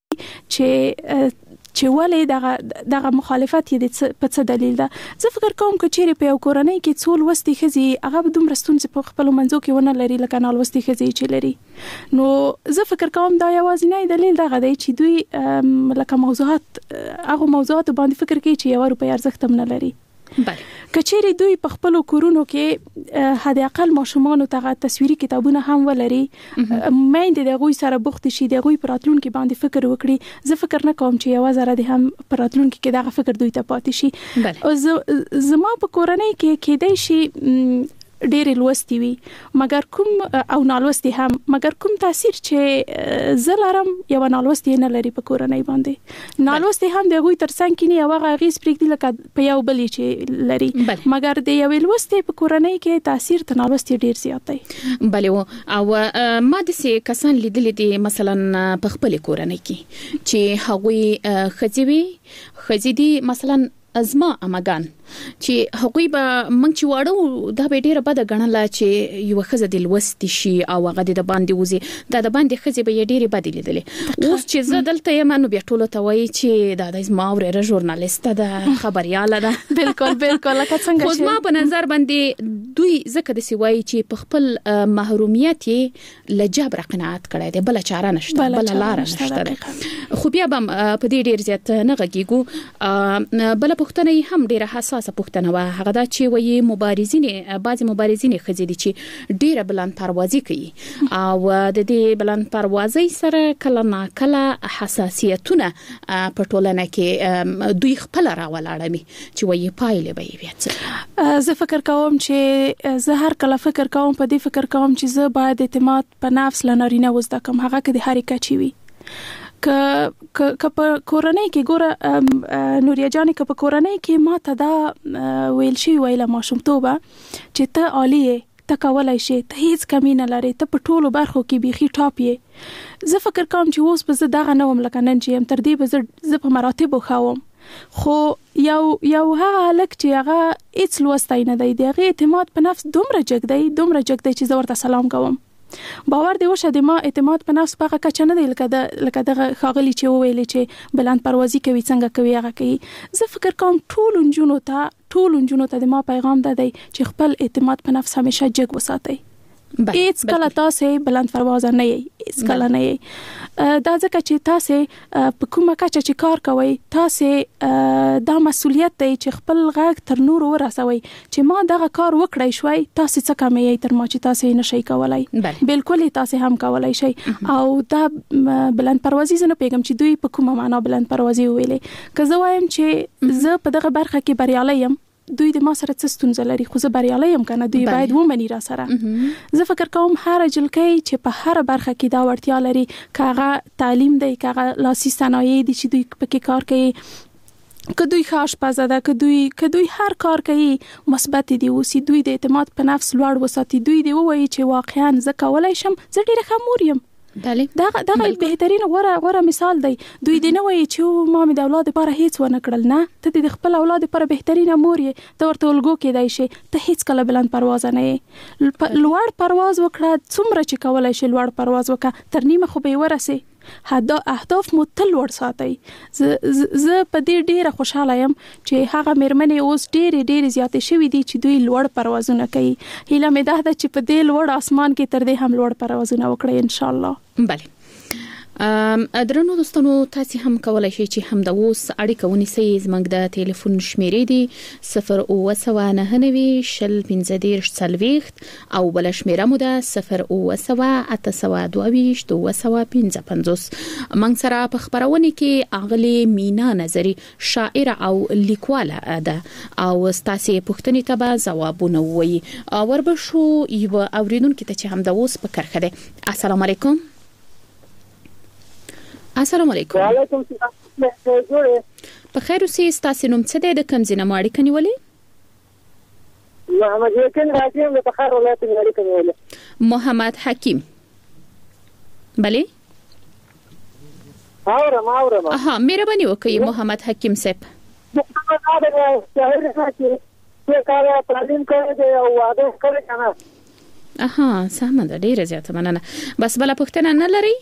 چې ولې دغه مخالفت یې په څه دلیل ده. زه فکر کوم چې چیرې په یو کورنۍ کې څو لوستي ښځې هغه دومره ستونزې په خپل منځو کې ونه لري لکه نالوستي ښځې چې لري نو زه فکر کوم دا یوازینی دلیل دغه دی چې دوی لکه هغه موضوعات باندې فکر کوي چې یو روپۍ ارزښت هم نه لري. کچېری دوی په خپل کورونو کې حد اقل ماشومان ته تصویري کتابونه هم ولري مېند د غوي سره بوخت شي د غوي پراتلون کې باندې فکر وکړي. زه فکر نه کوم چې یو زره د هم پراتلون کې دغه فکر دوی ته پاتې شي. زما په کورنۍ کې کېدای شي ډېر لوستي وي مګر کوم او نالوستي هم مګر کوم تاثیر چې زلارم یو نالوستي نه لري په کورنۍ باندې. نالوستي هم د غوي ترڅنګ کې نه یو غیز پرېږدي لکه په یو بلی چې لري مګر د یو لوستي په کورنۍ کې تاثیر ته نالوستي ډېر زیات دی. بله او ما د سي کسان لیدل دي مثلا په خپل کورنۍ کې چې هغوی خځې دي مثلا ازما امګان چې هغوی به منګ چې واړو دا به ډیره بده غنله چې یو خزه د لوستي شي او هغه د باندې وزي دا د باندې خزه به ډیره بده لیدلې. اوس چې زه دلته یم نو بیا ټولو ته وایي چې دا د ازما ورېره ژورنالیست ده خبرياله ده. بالکل لکه څنګه خو ما په نظر باندې دوی زکه د سوي چې په خپل محرومیت لجبر قناعت کړي دي بل چاره نشته بل لار نشته. خو بیا به په دې ډیر زیات نه غږیږو. بل پښتنه هم ډیره حساسه پښتنه وه هغه دا چې وایي بعضی مبارزین خځې دي چې ډیره بلند پروازي کوي او د دې بلند پروازي سره کله ناکله حساسیتونه په ټولنه کې دوی خپل راولاړوي چې وایي پایلې به بیا. زه فکر کوم چې زه هر کله فکر کوم په دې فکر کوم چې زه باید اعتماد په نفس لنارینه وزده کوم هغه کې د هر کچې وي که په کورنۍ کې ګوره نوریا جانې که په کورنۍ کې ما ته دا ویل شي ویله ماشومتوبه چې ته عالی ته کولای شي ته هیڅ کمی نه لري ته په ټولو برخو کې بيخي ټاپ یې. زه فکر کوم چې اوس به زه دغه نه وم لکه نن چې يم تر دې به زه په مراتبو خاوم خو یو هغه لک چې هغه هیڅ لوستای نه دی دغه اعتماد په نفس دومره جګ دی چې زه ورته سلام کوم. باور دی وشه د ما اعتماد په نفس په کچه نه دی لکه دغه خاغلی چې ویلې چې بلند پروازي کوي څنګه کوي هغه کوي. زه فکر کوم ټول انجونو ته د ما پیغام ده دی چې خپل اعتماد په نفس همیشه جګ وساتئ. هیڅ کله تاسو بلند پرواز نه یې هیڅ کله نه یې دا ځکه چې تاسو په کومه کچه چې کار کوئ تاسو دا مسؤلیت دی چې خپل غږ تر نور ورسوي چې ما دغه کار وکړای شوی تاسو څه کمې یې تر ما چې تاسو نشئ کولای بالکل تاسو هم کولای شئ. او دا بلند پروازي زنه پیغام چې دوی په کومه معنا بلند پروازي ویلې که زه وایم چې زه په دغه برخه کې بریالي یم دوی د ما سره څه ستونزه لري خو زه بریالي یم کنه دوی باید ومني را سره. زه فکر کوم هر جلکې چې په هر برخه کې دا وړتیا لري کاغه تعلیم دی کاغه لاسي صنایع دي چې دوی پکې کار کوي که دوی خاص پزده ده که دوی هر کار کوي مثبت دي اوسي دوی د اعتماد په نفس لوړ وساتي دوی دی وایي چې واقعا زه کولای شم زه ډیره ښه مور یم. دا بهترین غوره مثال دی. دوی دی نه وایي چې ما مې د اولاد لپاره هیڅ ونه کړل نه ته د خپل اولاد لپاره بهترینه مور یې ته ورته ولګو کېدای شي ته هیڅ کله بلند پرواز نه یې لوړ پرواز وکړه څومره چې کولای شي لوړ پرواز وکړه تر نیمه خو به ورسي اهداف مو تل ور ساتي. زه په دې ډیره خوشاله یم چې هغه مېرمنې اوس ډېر زیاتې شوي دي چې دوی لوړ پروازونه کوي. هیله مې ده چې په دې لوړ اسمان کې تر دې هم لوړ پروازونه وکړي ان شاء الله. بله درنو دوستانو تاسو هم کولای شئ چې هم د اوس اړیکه ونیسئ زموږ د ټلیفون شمیرې دي 00990 15 40 او بل شمیره مو ده 009822255. موږ سره په خبرونه کې اغلی مینا نظری شاعر او لیکواله ده او تاسو پوښتنې ته به ځوابونه وایي. وربشو یو اوریدونکو ته چې هم د اوس په کرخه ده. السلام علیکم. السلام علیکم. وعلیکم السلام. په خیر اوسئ. تاسو نوم څه دی د کوم ځای نه اړیکه نیولې؟ محمد یقین حکیم د تخار ولایت ملي کوي. محمد حکیم. بله اورم اها مهرباني وکړئ محمد حکیم صاحب. اها سمه ده، ډیره زیاته مننه. بس بل پوښتنه نه لري؟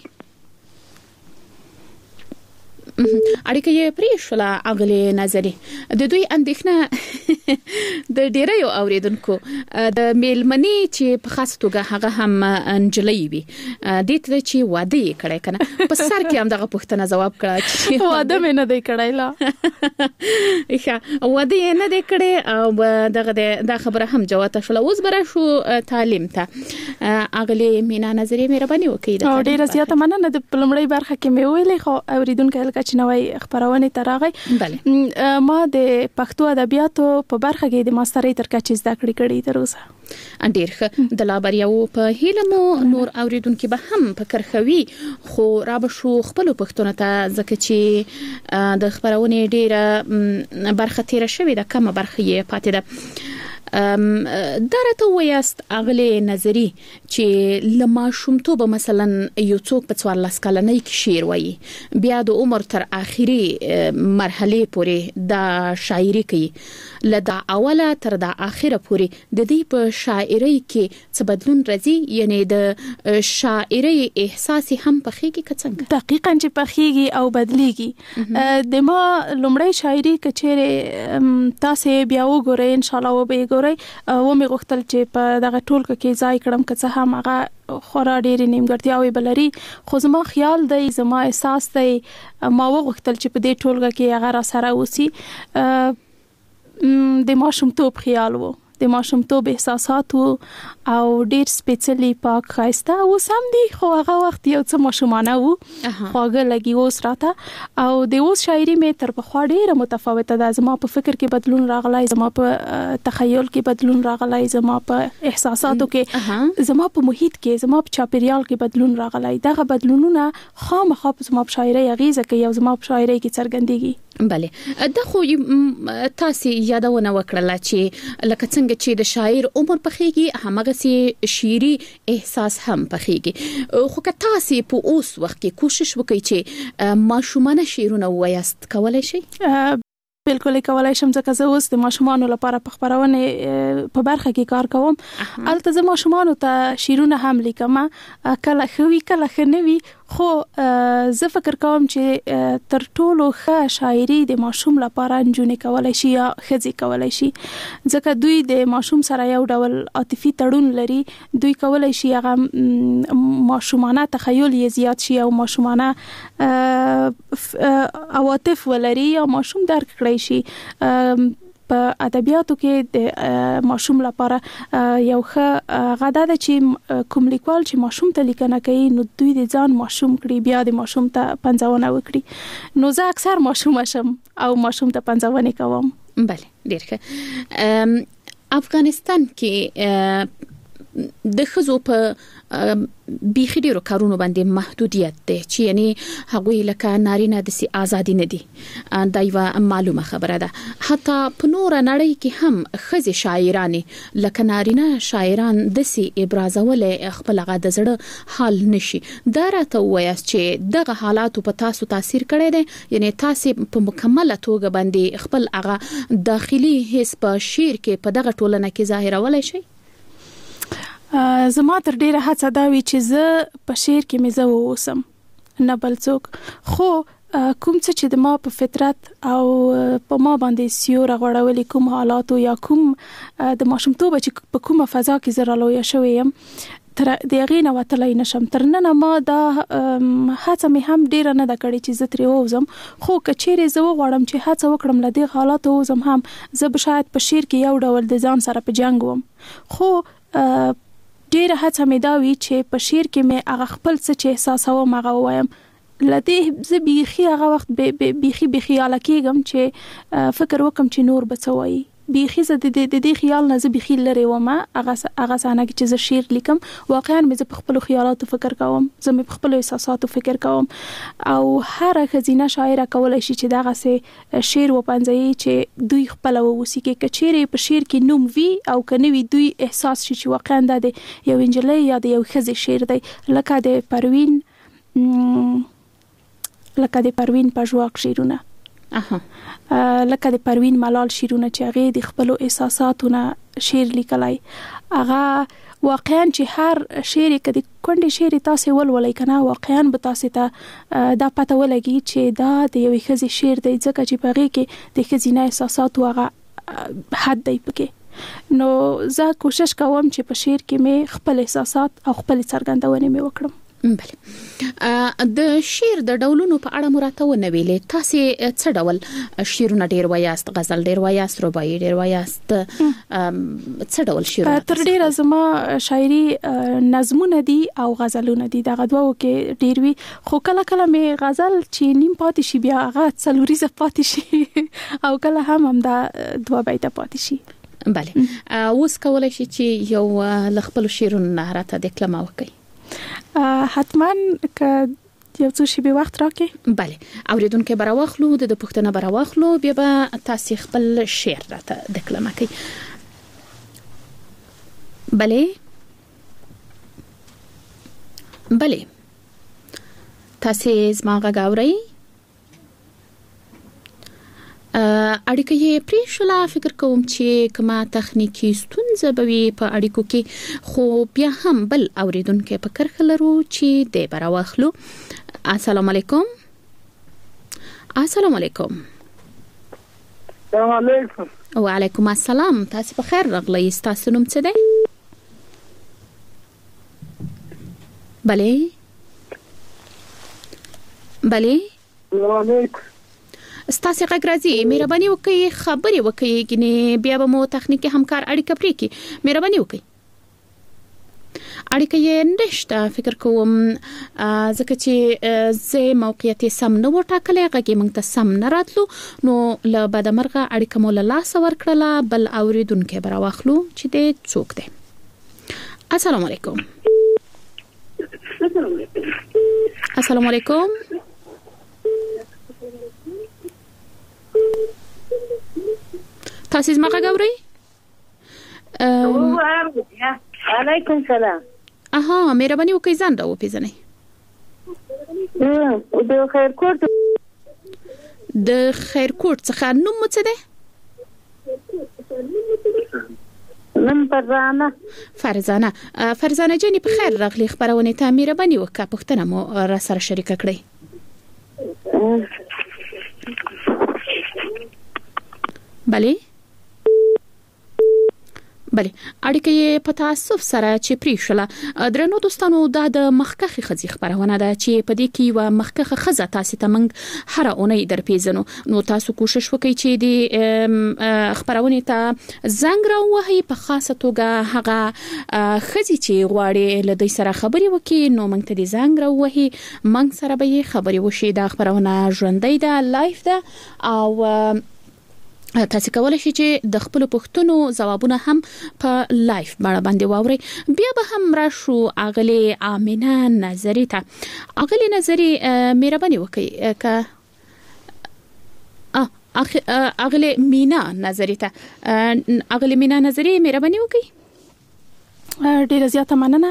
اړیکه یې پریښوله اغلې نظری. د دوی اندېښنه د ډیرو اوریدونکو د میلمنې چې په خاص توګه هغه هم انجلۍ وي د دې چې واده یې کړی کنه په سر کې هم دغه پوښتنه جواب کړه چې واده مې نه دی کړی لا ښه واده یې نه دی کړی او دغه د خبره هم جواب شوه. اوس بره شو تعلیم ته اغلې مینا نظری مهرباني وکړئ. او ډیره زیاته مننه. د پلمړی برخه کې مې ویلې خو اوریدونکو چې نوې خبرونه تراغی ما د پښتو ادبیاتو په برخه کې د ماسترۍ تر کچې زده کړې تر اوسه. ډیر ښه. د لابریو په هیلمو نور اوریدونکو به هم فکر خوي خو را به شو خپل پښتون ته ځکه چې د خبرونه ډیره برخه تیر شوې ده، کومه برخه یې پاتې ده. درته ویاست اغلی نظری چې لما شومتوب مثلا یو څوک په 14 کلنۍ کې شعر وایي، بیا د عمر تر اخري مرحله پورې د شاعري کوي، لدا اوله تر د اخره پورې د دې په شاعري کې څه بدلون راځي، یعنی د شاعري احساس هم پخېږي کڅنګ؟ دقیقاً چې پخېږي او بدلېږي. د ما لومړی شاعري کچېره تاسو بیا وګورئ ان شاء الله وبې و مې غوښتل چې په دغه ټولګه کې ځای کړم که څه هم هغه خورا ډېرې نیمګړتیاوې بلري، خو زما خیال دی، زما احساس دی، ما وغوښتل چې په دې ټولګه کې هغه را سره اوسي. د ماشومتوب خیال وو، د ماشومتوب احساسات وو او ډېر سپېڅلي پاک ښایسته و سم دي، خو هغه وخت یو څه ماشومانه وو، خواږه لګي اوس راته. او د اوس شاعري مې تر پخوا ډېره متفاوته ده. زما په فکر کې بدلون راغلی، زما په تخیل کې بدلون راغلی، زما په احساساتو کې، زما په محیط کې، زما په چاپیریال کې بدلون راغلی. دغه بدلونونه خامخا زما په شاعري اغیزه کوي او زما په شاعري کې څرګندېږي. بله دا خو تاسو یادونه وکړه چې لکه څنګه چې د شاعر عمر پخېږي همغه سي شعري احساس هم پخېږي. خو که تاسو په اوس وخت کې کوشش وکړئ چې ماشومانه شعرونه وایست کولای شئ؟ بالکل کولای شم، ځکه زه اوس د ماشومانو لپاره په خبرونه په برخه کې کار کوم. البته زه ماشومانو ته شعرونه هم لیکم، کله خوي کله خنوي، خو زه فکر کوم چې تر ټولو ښه شاعري د ماشوم لپاره نجونې کولای شي یا ښځې کولای شي، ځکه دوی د ماشوم سره یو ډول عاطفي تړون لري. دوی کولای شي هغه ماشومانه تخیل یې زیات شي او ماشومانه عواطف ولري یا ماشوم درک کړی شي. په ادبیاتو کې د ماشوم لپاره یو ښه غدا ده چې کوم لیکوال چې ماشوم ته لیکنه کوي نو دوی د ځان ماشوم کړي، بیا د ماشوم ته پنځونه وکړي. نو زه اکثر ماشوم شم او ماشوم ته پنځونه کوم. بله ډیر ښه. افغانستان کې د خزو په بیخي ډیرو کارونو باندې محدودیت دی چې یعنی هغوی لکه نارینه د سي ازادي نه دي، دا یو معلومه خبره ده. حتی په نور نړۍ کې هم خزي شاعرانه لکه نارینه شاعران د سي ابرازول خپل غا د زړه حال نشي. دا راته وایي چې دغه حالات په تاسو تاثیر کړی دی، یعنی تاسو په مکمله توګه باندې خپل هغه داخلي حس په شعر کې په دغه ټولنه کې ظاهرولای شي؟ زما تر ډیره هڅه دا وی چې زه په شعر کې مې زه اوسم نه بل څوک، خو کوم څه چې د ما په فطرت او په ما باندې سیور غوړولې کوم حالات یا کوم د ماشومتوب چې په کومه فضا کې زه رالویه شوم تر دغه نه وتلای نشم. تر نن ما دا هڅه مې هم ډیره نه د کړې چې زه ترې ووزم، خو کچېره زه وغواړم چې هڅه وکړم لدې حالات ووزم هم زه شاید په شعر کې یو ډول د ځان سره په جنگ وم. خو ډیره هڅه مې دا وی چې په شعر کې مې هغه خپل څه چې احساسوم هغه وایم. لدې زه بیخي هغه وخت بیخي بخیاله کېږم چې فکر وکم چې نور به څه وایي، بيخي زه د دې خیال نه زه بيخي لري ومه هغه څنګه چې زه شعر لیکم واقعا مې په خپل خیالاتو فکر کوم زه په خپل احساساتو فکر کوم او هر خزینه شاعر کولای شي چې دغه سه شعر وپنځي چې دوی خپل ووسی کې کچيري په شعر کې نوم وی او کني وی دوی احساس شي چې واقعا د یو انجلۍ یا د یو خزي شعر دی لکه د پروین پژواک شعرونه لکه د پروین ملال شعرونه چې هغه د خپل احساساتونه شعر لیکلای هغه واقعا چې هر شعر کدي کونډه شعر تاسو ولولای کنه واقعا به تاسو ته دا پته ولګي چې دا د یو خزي شعر دی ځکه چې په هغه کې د خزینه احساسات هغه حد دی پکې نو زه کوشش کوم چې په شعر کې مې خپل احساسات او خپل څرګندونه مې وکړم بله د شعر د ډولونو په اړه مراته و نه ویلې تاسو څه ډول شعرونه ډیر وایاست غزل ډیر وایاست رباعي ډیر وایاست څه ډول شعرونه تر ډیره زما شاعري نظمونه دي او غزلونه دي دغه دوه کې ډیر وی خو کله کله مې غزل چې نیم پاتې شي بیا هغه څلوريزه پاتې شي او کله هم دا دوه بیت پاتې شي بله اوس کولای شي چې یو لخپل شعرونه راته د کلمه وکي حتما که یو څه شی به وخت راکې بله اوریدونکو براوخلو د پښتنه براوخلو بیا به تاسو خپل شعر راته د کلمه کوي بله تاسو زما غاوري اړیکه یې پریښلا فکر کوم چې کما تخنیکی ستونزه بوي په اړیکو کې خو بیا هم بل اوریدونکو په کرخه لرو چې د براوخلو السلام علیکم السلام علیکم وعلیکم السلام تاسو په خیر راغلی تاسو نوم څه دی بله ستاسو غږ راځي مهرباني وکړئ خبري وکړئ کني بیا به مو تخنیکی همکار اړیکه پرې کی مهرباني وکړئ اړیکه یې نشته فکر کوم ځکه چې زه موقعیت سم نه وټاکلې غږی موږ ته سم نه راتلو نو ل بدمرغه اړیکه مو له لاس ورکړه بل اوریدونکو براوخلو چې د څوک دی السلام علیکم السلام علیکم تاسو زما غاوري علیکم سلام مهرباني وکړئ ځان راو پیژنئ د خیرکوټ څخه نوم څه دی نوم فرزانه جاني په خیر راغلی خبرونه ته مهرباني وکړه پښتنه مو را سره شریک کړئ بله اړیکه یې په تاسف سره چې پریښله درنو دوستانو دا د مخکخي خزي خبرونه ده چې په دې کې و مخکخه خزه تاسو ته منګ هر اونۍ در پیژنو نو تاسو کوشش وکړئ چې د خبرونه ته زنګ راوهي په خاصه توګه هغه خزي چې غواړي له دې سره خبري وکړي نو منګ ته د زنګ راوهي منګ سره به خبري وشي دا خبرونه ژوندۍ ده لایف ده او تاسو کولای شئ چې د خپل پوښتنو ځوابونه هم په لایف باندې واورئ بیا به هم راشو اغلی امینه نظری ته اغلی نظری مهرباني وکړئ اغلی مینا نظری ته اغلی مینا نظری مهرباني وکړئ ډیره زیاته مننه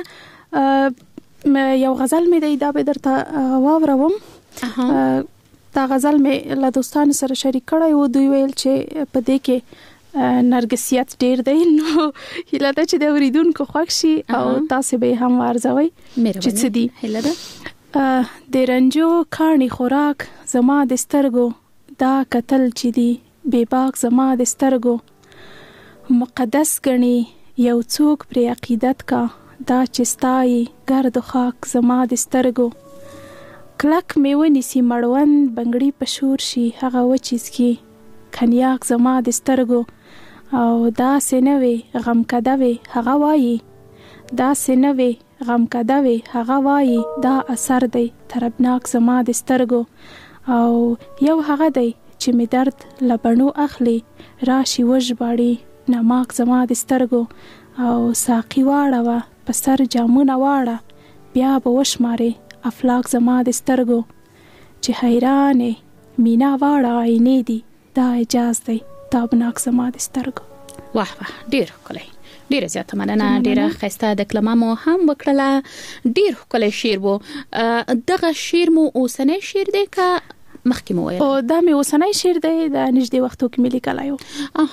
یو غزل مې دی دا به درته واوروم دا غزل مې له دوستانو سره شریک کړی و دوی ویل چې په دې کې نرګسیت ډیر دی نو هیله ده چې د اوریدونکو خوښ شي او تاسو به هم ورزوي چې څه دي هیله ده د رنجو کانی خوراک زما د سترګو دا قتل چې دی بے باک زما د سترګو مقدس غني یو څوک پر عقیدت کا دا چستای ګرد خاک زما د سترګو کلک میونی سی مړوند بنگړی پشور شي هغه وچیز کی کنیاک زما د سترګو او دا سینوي غم کدوي هغه وایي دا سینوي غم کدوي هغه وایي دا اثر دی تربناک زما د سترګو او یو هغه دی چې می درد لبنو اخلي راشي وژباړي نماک زما د سترګو او ساقي واړه په سر جامونه واړه بیا به وشماري افلاک زما د سترګو چې حیرانې مینا واړه عینې دي دا اجاز دی تابناک زما د سترګو. واه واه ډیر ښکلی، ډیره زیاته مننه، ډیره ښایسته د کلمه مو هم وکړله، ډیر ښکلی شعر و. دغه شعر مو اوسنی شعر دی که مخکې مو ویل؟ او دا مې اوسنی شعر دی، د نږدې وختو کې مې لیکلی و.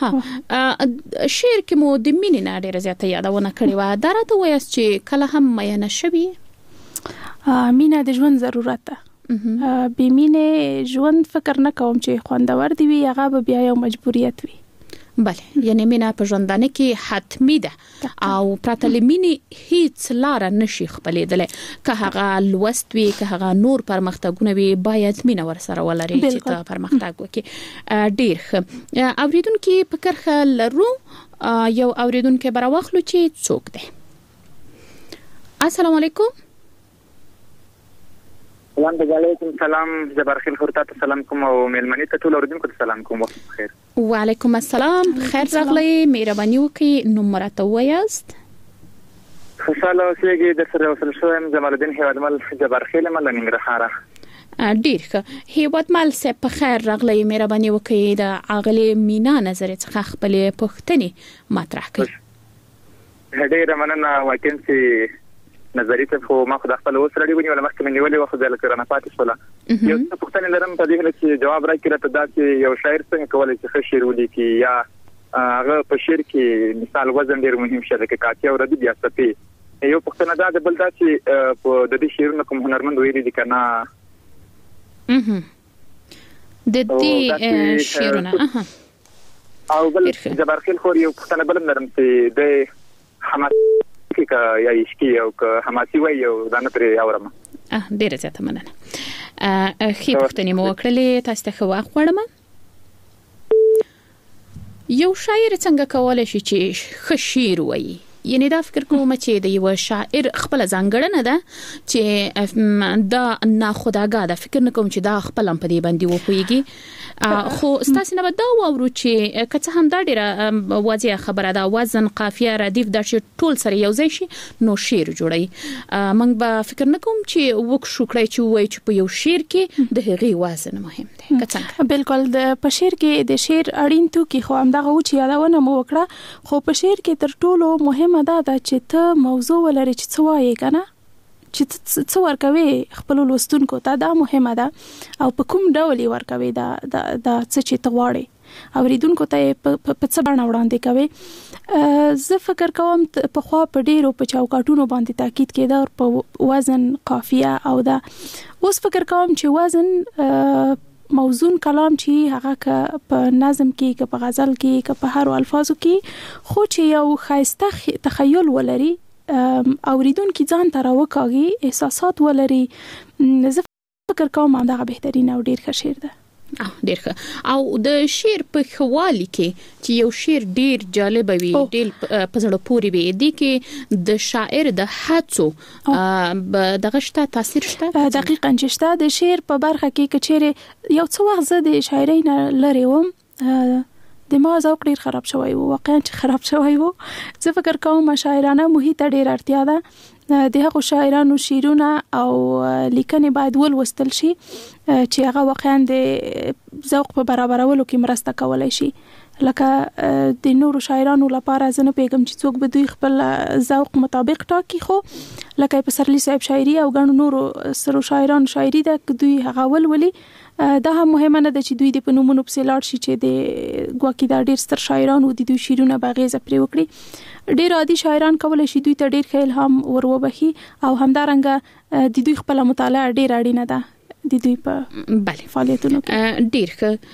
شعر کې مو د مینې نه ډیره زیاته یادونه کړې وه، دا راته ووایاست چې کله هم میینه شوې؟ مینه د ژوند ضرورت ده، بې مینې ژوند فکر نه کوم چې خوندور دی وي، هغه به بیا یو مجبوریت وي. بله، یعنی مینه په ژوندانه کې حتمی ده او پرته له مینې هیڅ لاره نشي خپلېدلی، که هغه لوست وي که هغه نور پرمختګونه وي باید مینه ورسره ولري چې ته پرمختګ وکړي. ډیر ښه. اوریدونکي په کرښه لرو، یو اوریدونکی به راواخلو چې څوک دی. السلام علیکم. وعلیکم سلام، جبارخیل خورتا ته سلام کوم او مېلمنې ته ټول اوریدونکو ته سلام کوم. وخت بخیر. وعلیکم السلام، خیر راغلی، مهرباني وکړئ نوم راته ووایاست. خوشاله اوسئ، در سره وصل شوم. جمال الدین هیوادمل جبارخیل مل ننګرهار. ډیر ښه. هیوادمل صاحب په خیر راغلی، مهرباني وکړئ د اغلی مینا نظر څخه خپل پوښتنې مطرح کړئ. ډیره مننه. واکینسي نظری ته خو ما خو د خپل اوس رډي ونیول، مخکې مې نیولې وخت د لکرانه پاتې شوله. یو څه پوښتنه لرم په دې چې جواب راکړي راته دا چې یو شاعر څنګه کولی چې ښه شعر ولیکي، یا هغه په شعر کې مثال وزن ډېر مهم شی دی، که قافیه او ردیف یا څپې. یو پوښتنه دا ده، بل دا چې په د دې شعرونو کوم هنرمند ویلي دي که نه د دې شعرونه؟ او بل جبارخیل خور یو پوښتنه بل لرم چې د حماس که یا عشقي او که حماسي وایي او دا نه پرې اورم. ډیره زیاته مننه. ښې پوښتنې مو وکړلې، تاسو ته ښه وخت غواړم. یو شاعر څنګه کولی شي چې ښه شعر وایي؟ یعنی دا فکر کوم چې د یو شاعر خپل ځانګړنه ده چې دا ناخودآګاه ده، فکر نه کوم چې دا خپل هم په دې باندې وپوهیږي. خو ستاسو نه دا وورو چې که څه هم دا ډیره واضحه خبره ده، وزن قافیه ردیف دا چې ټول سره یو ځای شي نو شعر جوړي. موږ به فکر نه کوم چې وکړو کړی چې وایي چې په یو شعر کې د هغې وزن مهم دی. که څنګه؟ بالکل په شعر کې د شعر اړین توکي خو همدغه و چې یادونه مو وکړه، خو په شعر کې تر ټولو مهمه دا ده چې ته موضوع ولري چې څه وایې کنه، چې څه ورکوي خپل لوستونکو ته، دا مهمه ده. او په کوم ډول یې ورکوي دا څه چې ته غواړې اوریدونکو ته په څه بڼه وړاندې کوي. زه فکر کوم پخوا په ډیرو په چوکاټونو باندې تاکید کېده په وزن، قافیه او دا. اوس فکر کوم چې وزن موزون کلام چې هغه که په نظم کې، که په غزل کې، که په هر الفاظو کې، خو چې یو ښایسته تخیل ولري، اوریدونکي ځان ته راوکاږي، احساسات ولري، زه فکر کوم همدغه بهترین او ډیر ښه شعر ده. ډیر ښه. او د شعر په ښوالي کې چې یو شعر ډیر جالب وي، ډیر په زړه پورې وي، دې کې د شاعر د هڅو دغه شته تاثیر شته؟ دقیقاً چې شته. د شعر په برخه کې که چیرې یو څه وخت زه د شاعرۍ نه لرې وم، د ما ذوق ډیر خراب شوی و، واقعا چې خراب شوی و. زه فکر کوم شاعرانه محیط ډیر اړتیا ده، د هغو شاعرانو شعرونه او لیکنې باید ولوستل شي چې هغه واقعا د ذوق په برابرولو کې مرسته کولای شي. لکه د نورو شاعرانو لپاره زه نه پیغام چې څوک به دوی خپل ذوق مطابق ټاکي، خو لکه پسرلی صاحب شاعري او ګڼو نورو سرو شاعرانو شاعري ده، که دوی هغه ولولي دا هم مهمه نه ده چې دوی د په نومونو پسې لاړ شي چې د ګواکې دا ډیر ستر شاعران او د دوی شعرونه به اغیزه پرې وکړي. ډیر عادي شاعران کولی شي دوی ته ډیر ښه الهام وروبخي، او همدارنګه د دوی خپل مطالعه ډیر اړینه ده د دوی په فعالیتونو کې. ډیر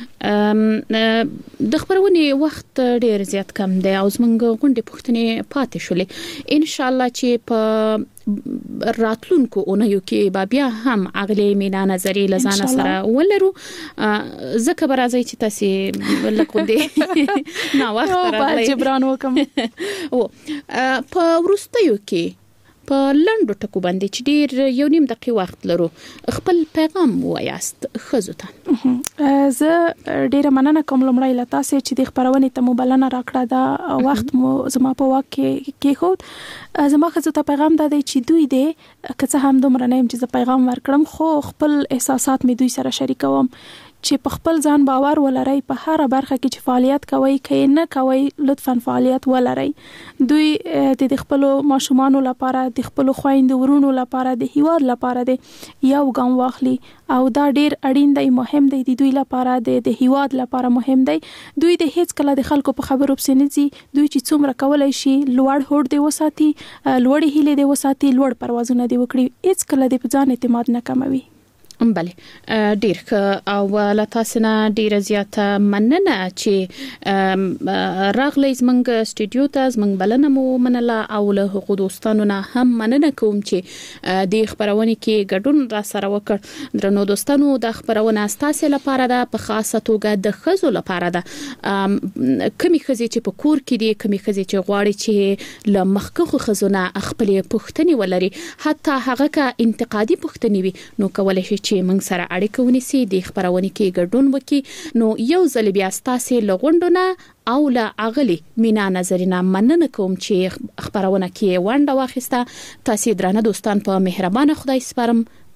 ښه. د خبرونې وخت ډیر زیات کم دی او زموږ غونډې پوښتنې پاتې شولې. ان شاء الله چې په راتلونکو اونیو کې بیا هم اغلی مینا نظری لزانه سره ولرو. زکه به راځي چې تاسو لکه دې نو وخت راغلی جبران وکم. او په ورستیو کې په لنډو ټکو باندې چې ډیر یو نیم دقیقه وخت لرو خپل پیغام وایاست خزو ته. زه ډیره مننه کوم لمړی له تاسو چې د خبرونې ته مبلنه راکړه دا وخت مو زما په واکه کې خو زما خزو ته پیغام دا دی چې دوی دې که څه هم دومره نه يم چې پیغام ورکړم خو خپل احساسات می دوی سره شریکوم چې په خپل ځان باور ولرئ په هر برخه کې چې فعالیت کوي کې نه کوي لطفاً فعالیت ولرئ. دوی د خپل ماشومان لپاره د خپل خويند ورونو لپاره د هیواد لپاره د یو ګام واخلي او دا ډیر اړین دی مهم دی د دوی لپاره د هیواد لپاره مهم دی. دوی د هیڅ کله د خلکو په خبرو پسنځي دوی چې څومره کولای شي لوړ هوډ دی وساتي لوړ هیله دی وساتي لوړ پروازونه دی وکړي هیڅ کله د ځان اعتماد نه کموي. بله ډیر او لاتاسنه ډیر زیاته مننه چې راغلی زمنګ سټوډیو ته زمنګ بلنه مو منله او له حقوق دوستانو نه هم مننه کوم چې د خبرونه کې ګډون را سره وکړ. درنو دوستانو د خبرونه استاسه لپاره ده په خاصه توګه د خزو لپاره ده کمی خزي چې په کور کې دي کمی خزي چې غواړي چې ل مخکخو خزونه خپل پښتني ولري حتی هغه کا انتقادي پښتني وي نو کولای شي چې موږ سره اړیکه ونیسي د خبرونه کې ګډون وکړي. نو یو ځل بیا ستاسو لغوندونه او لا اغلی مینا نظرینا مننه کوم چې خبرونه کې ونده واخیسته. تاسو درانه دوستان په مهربانه خدای سپارم.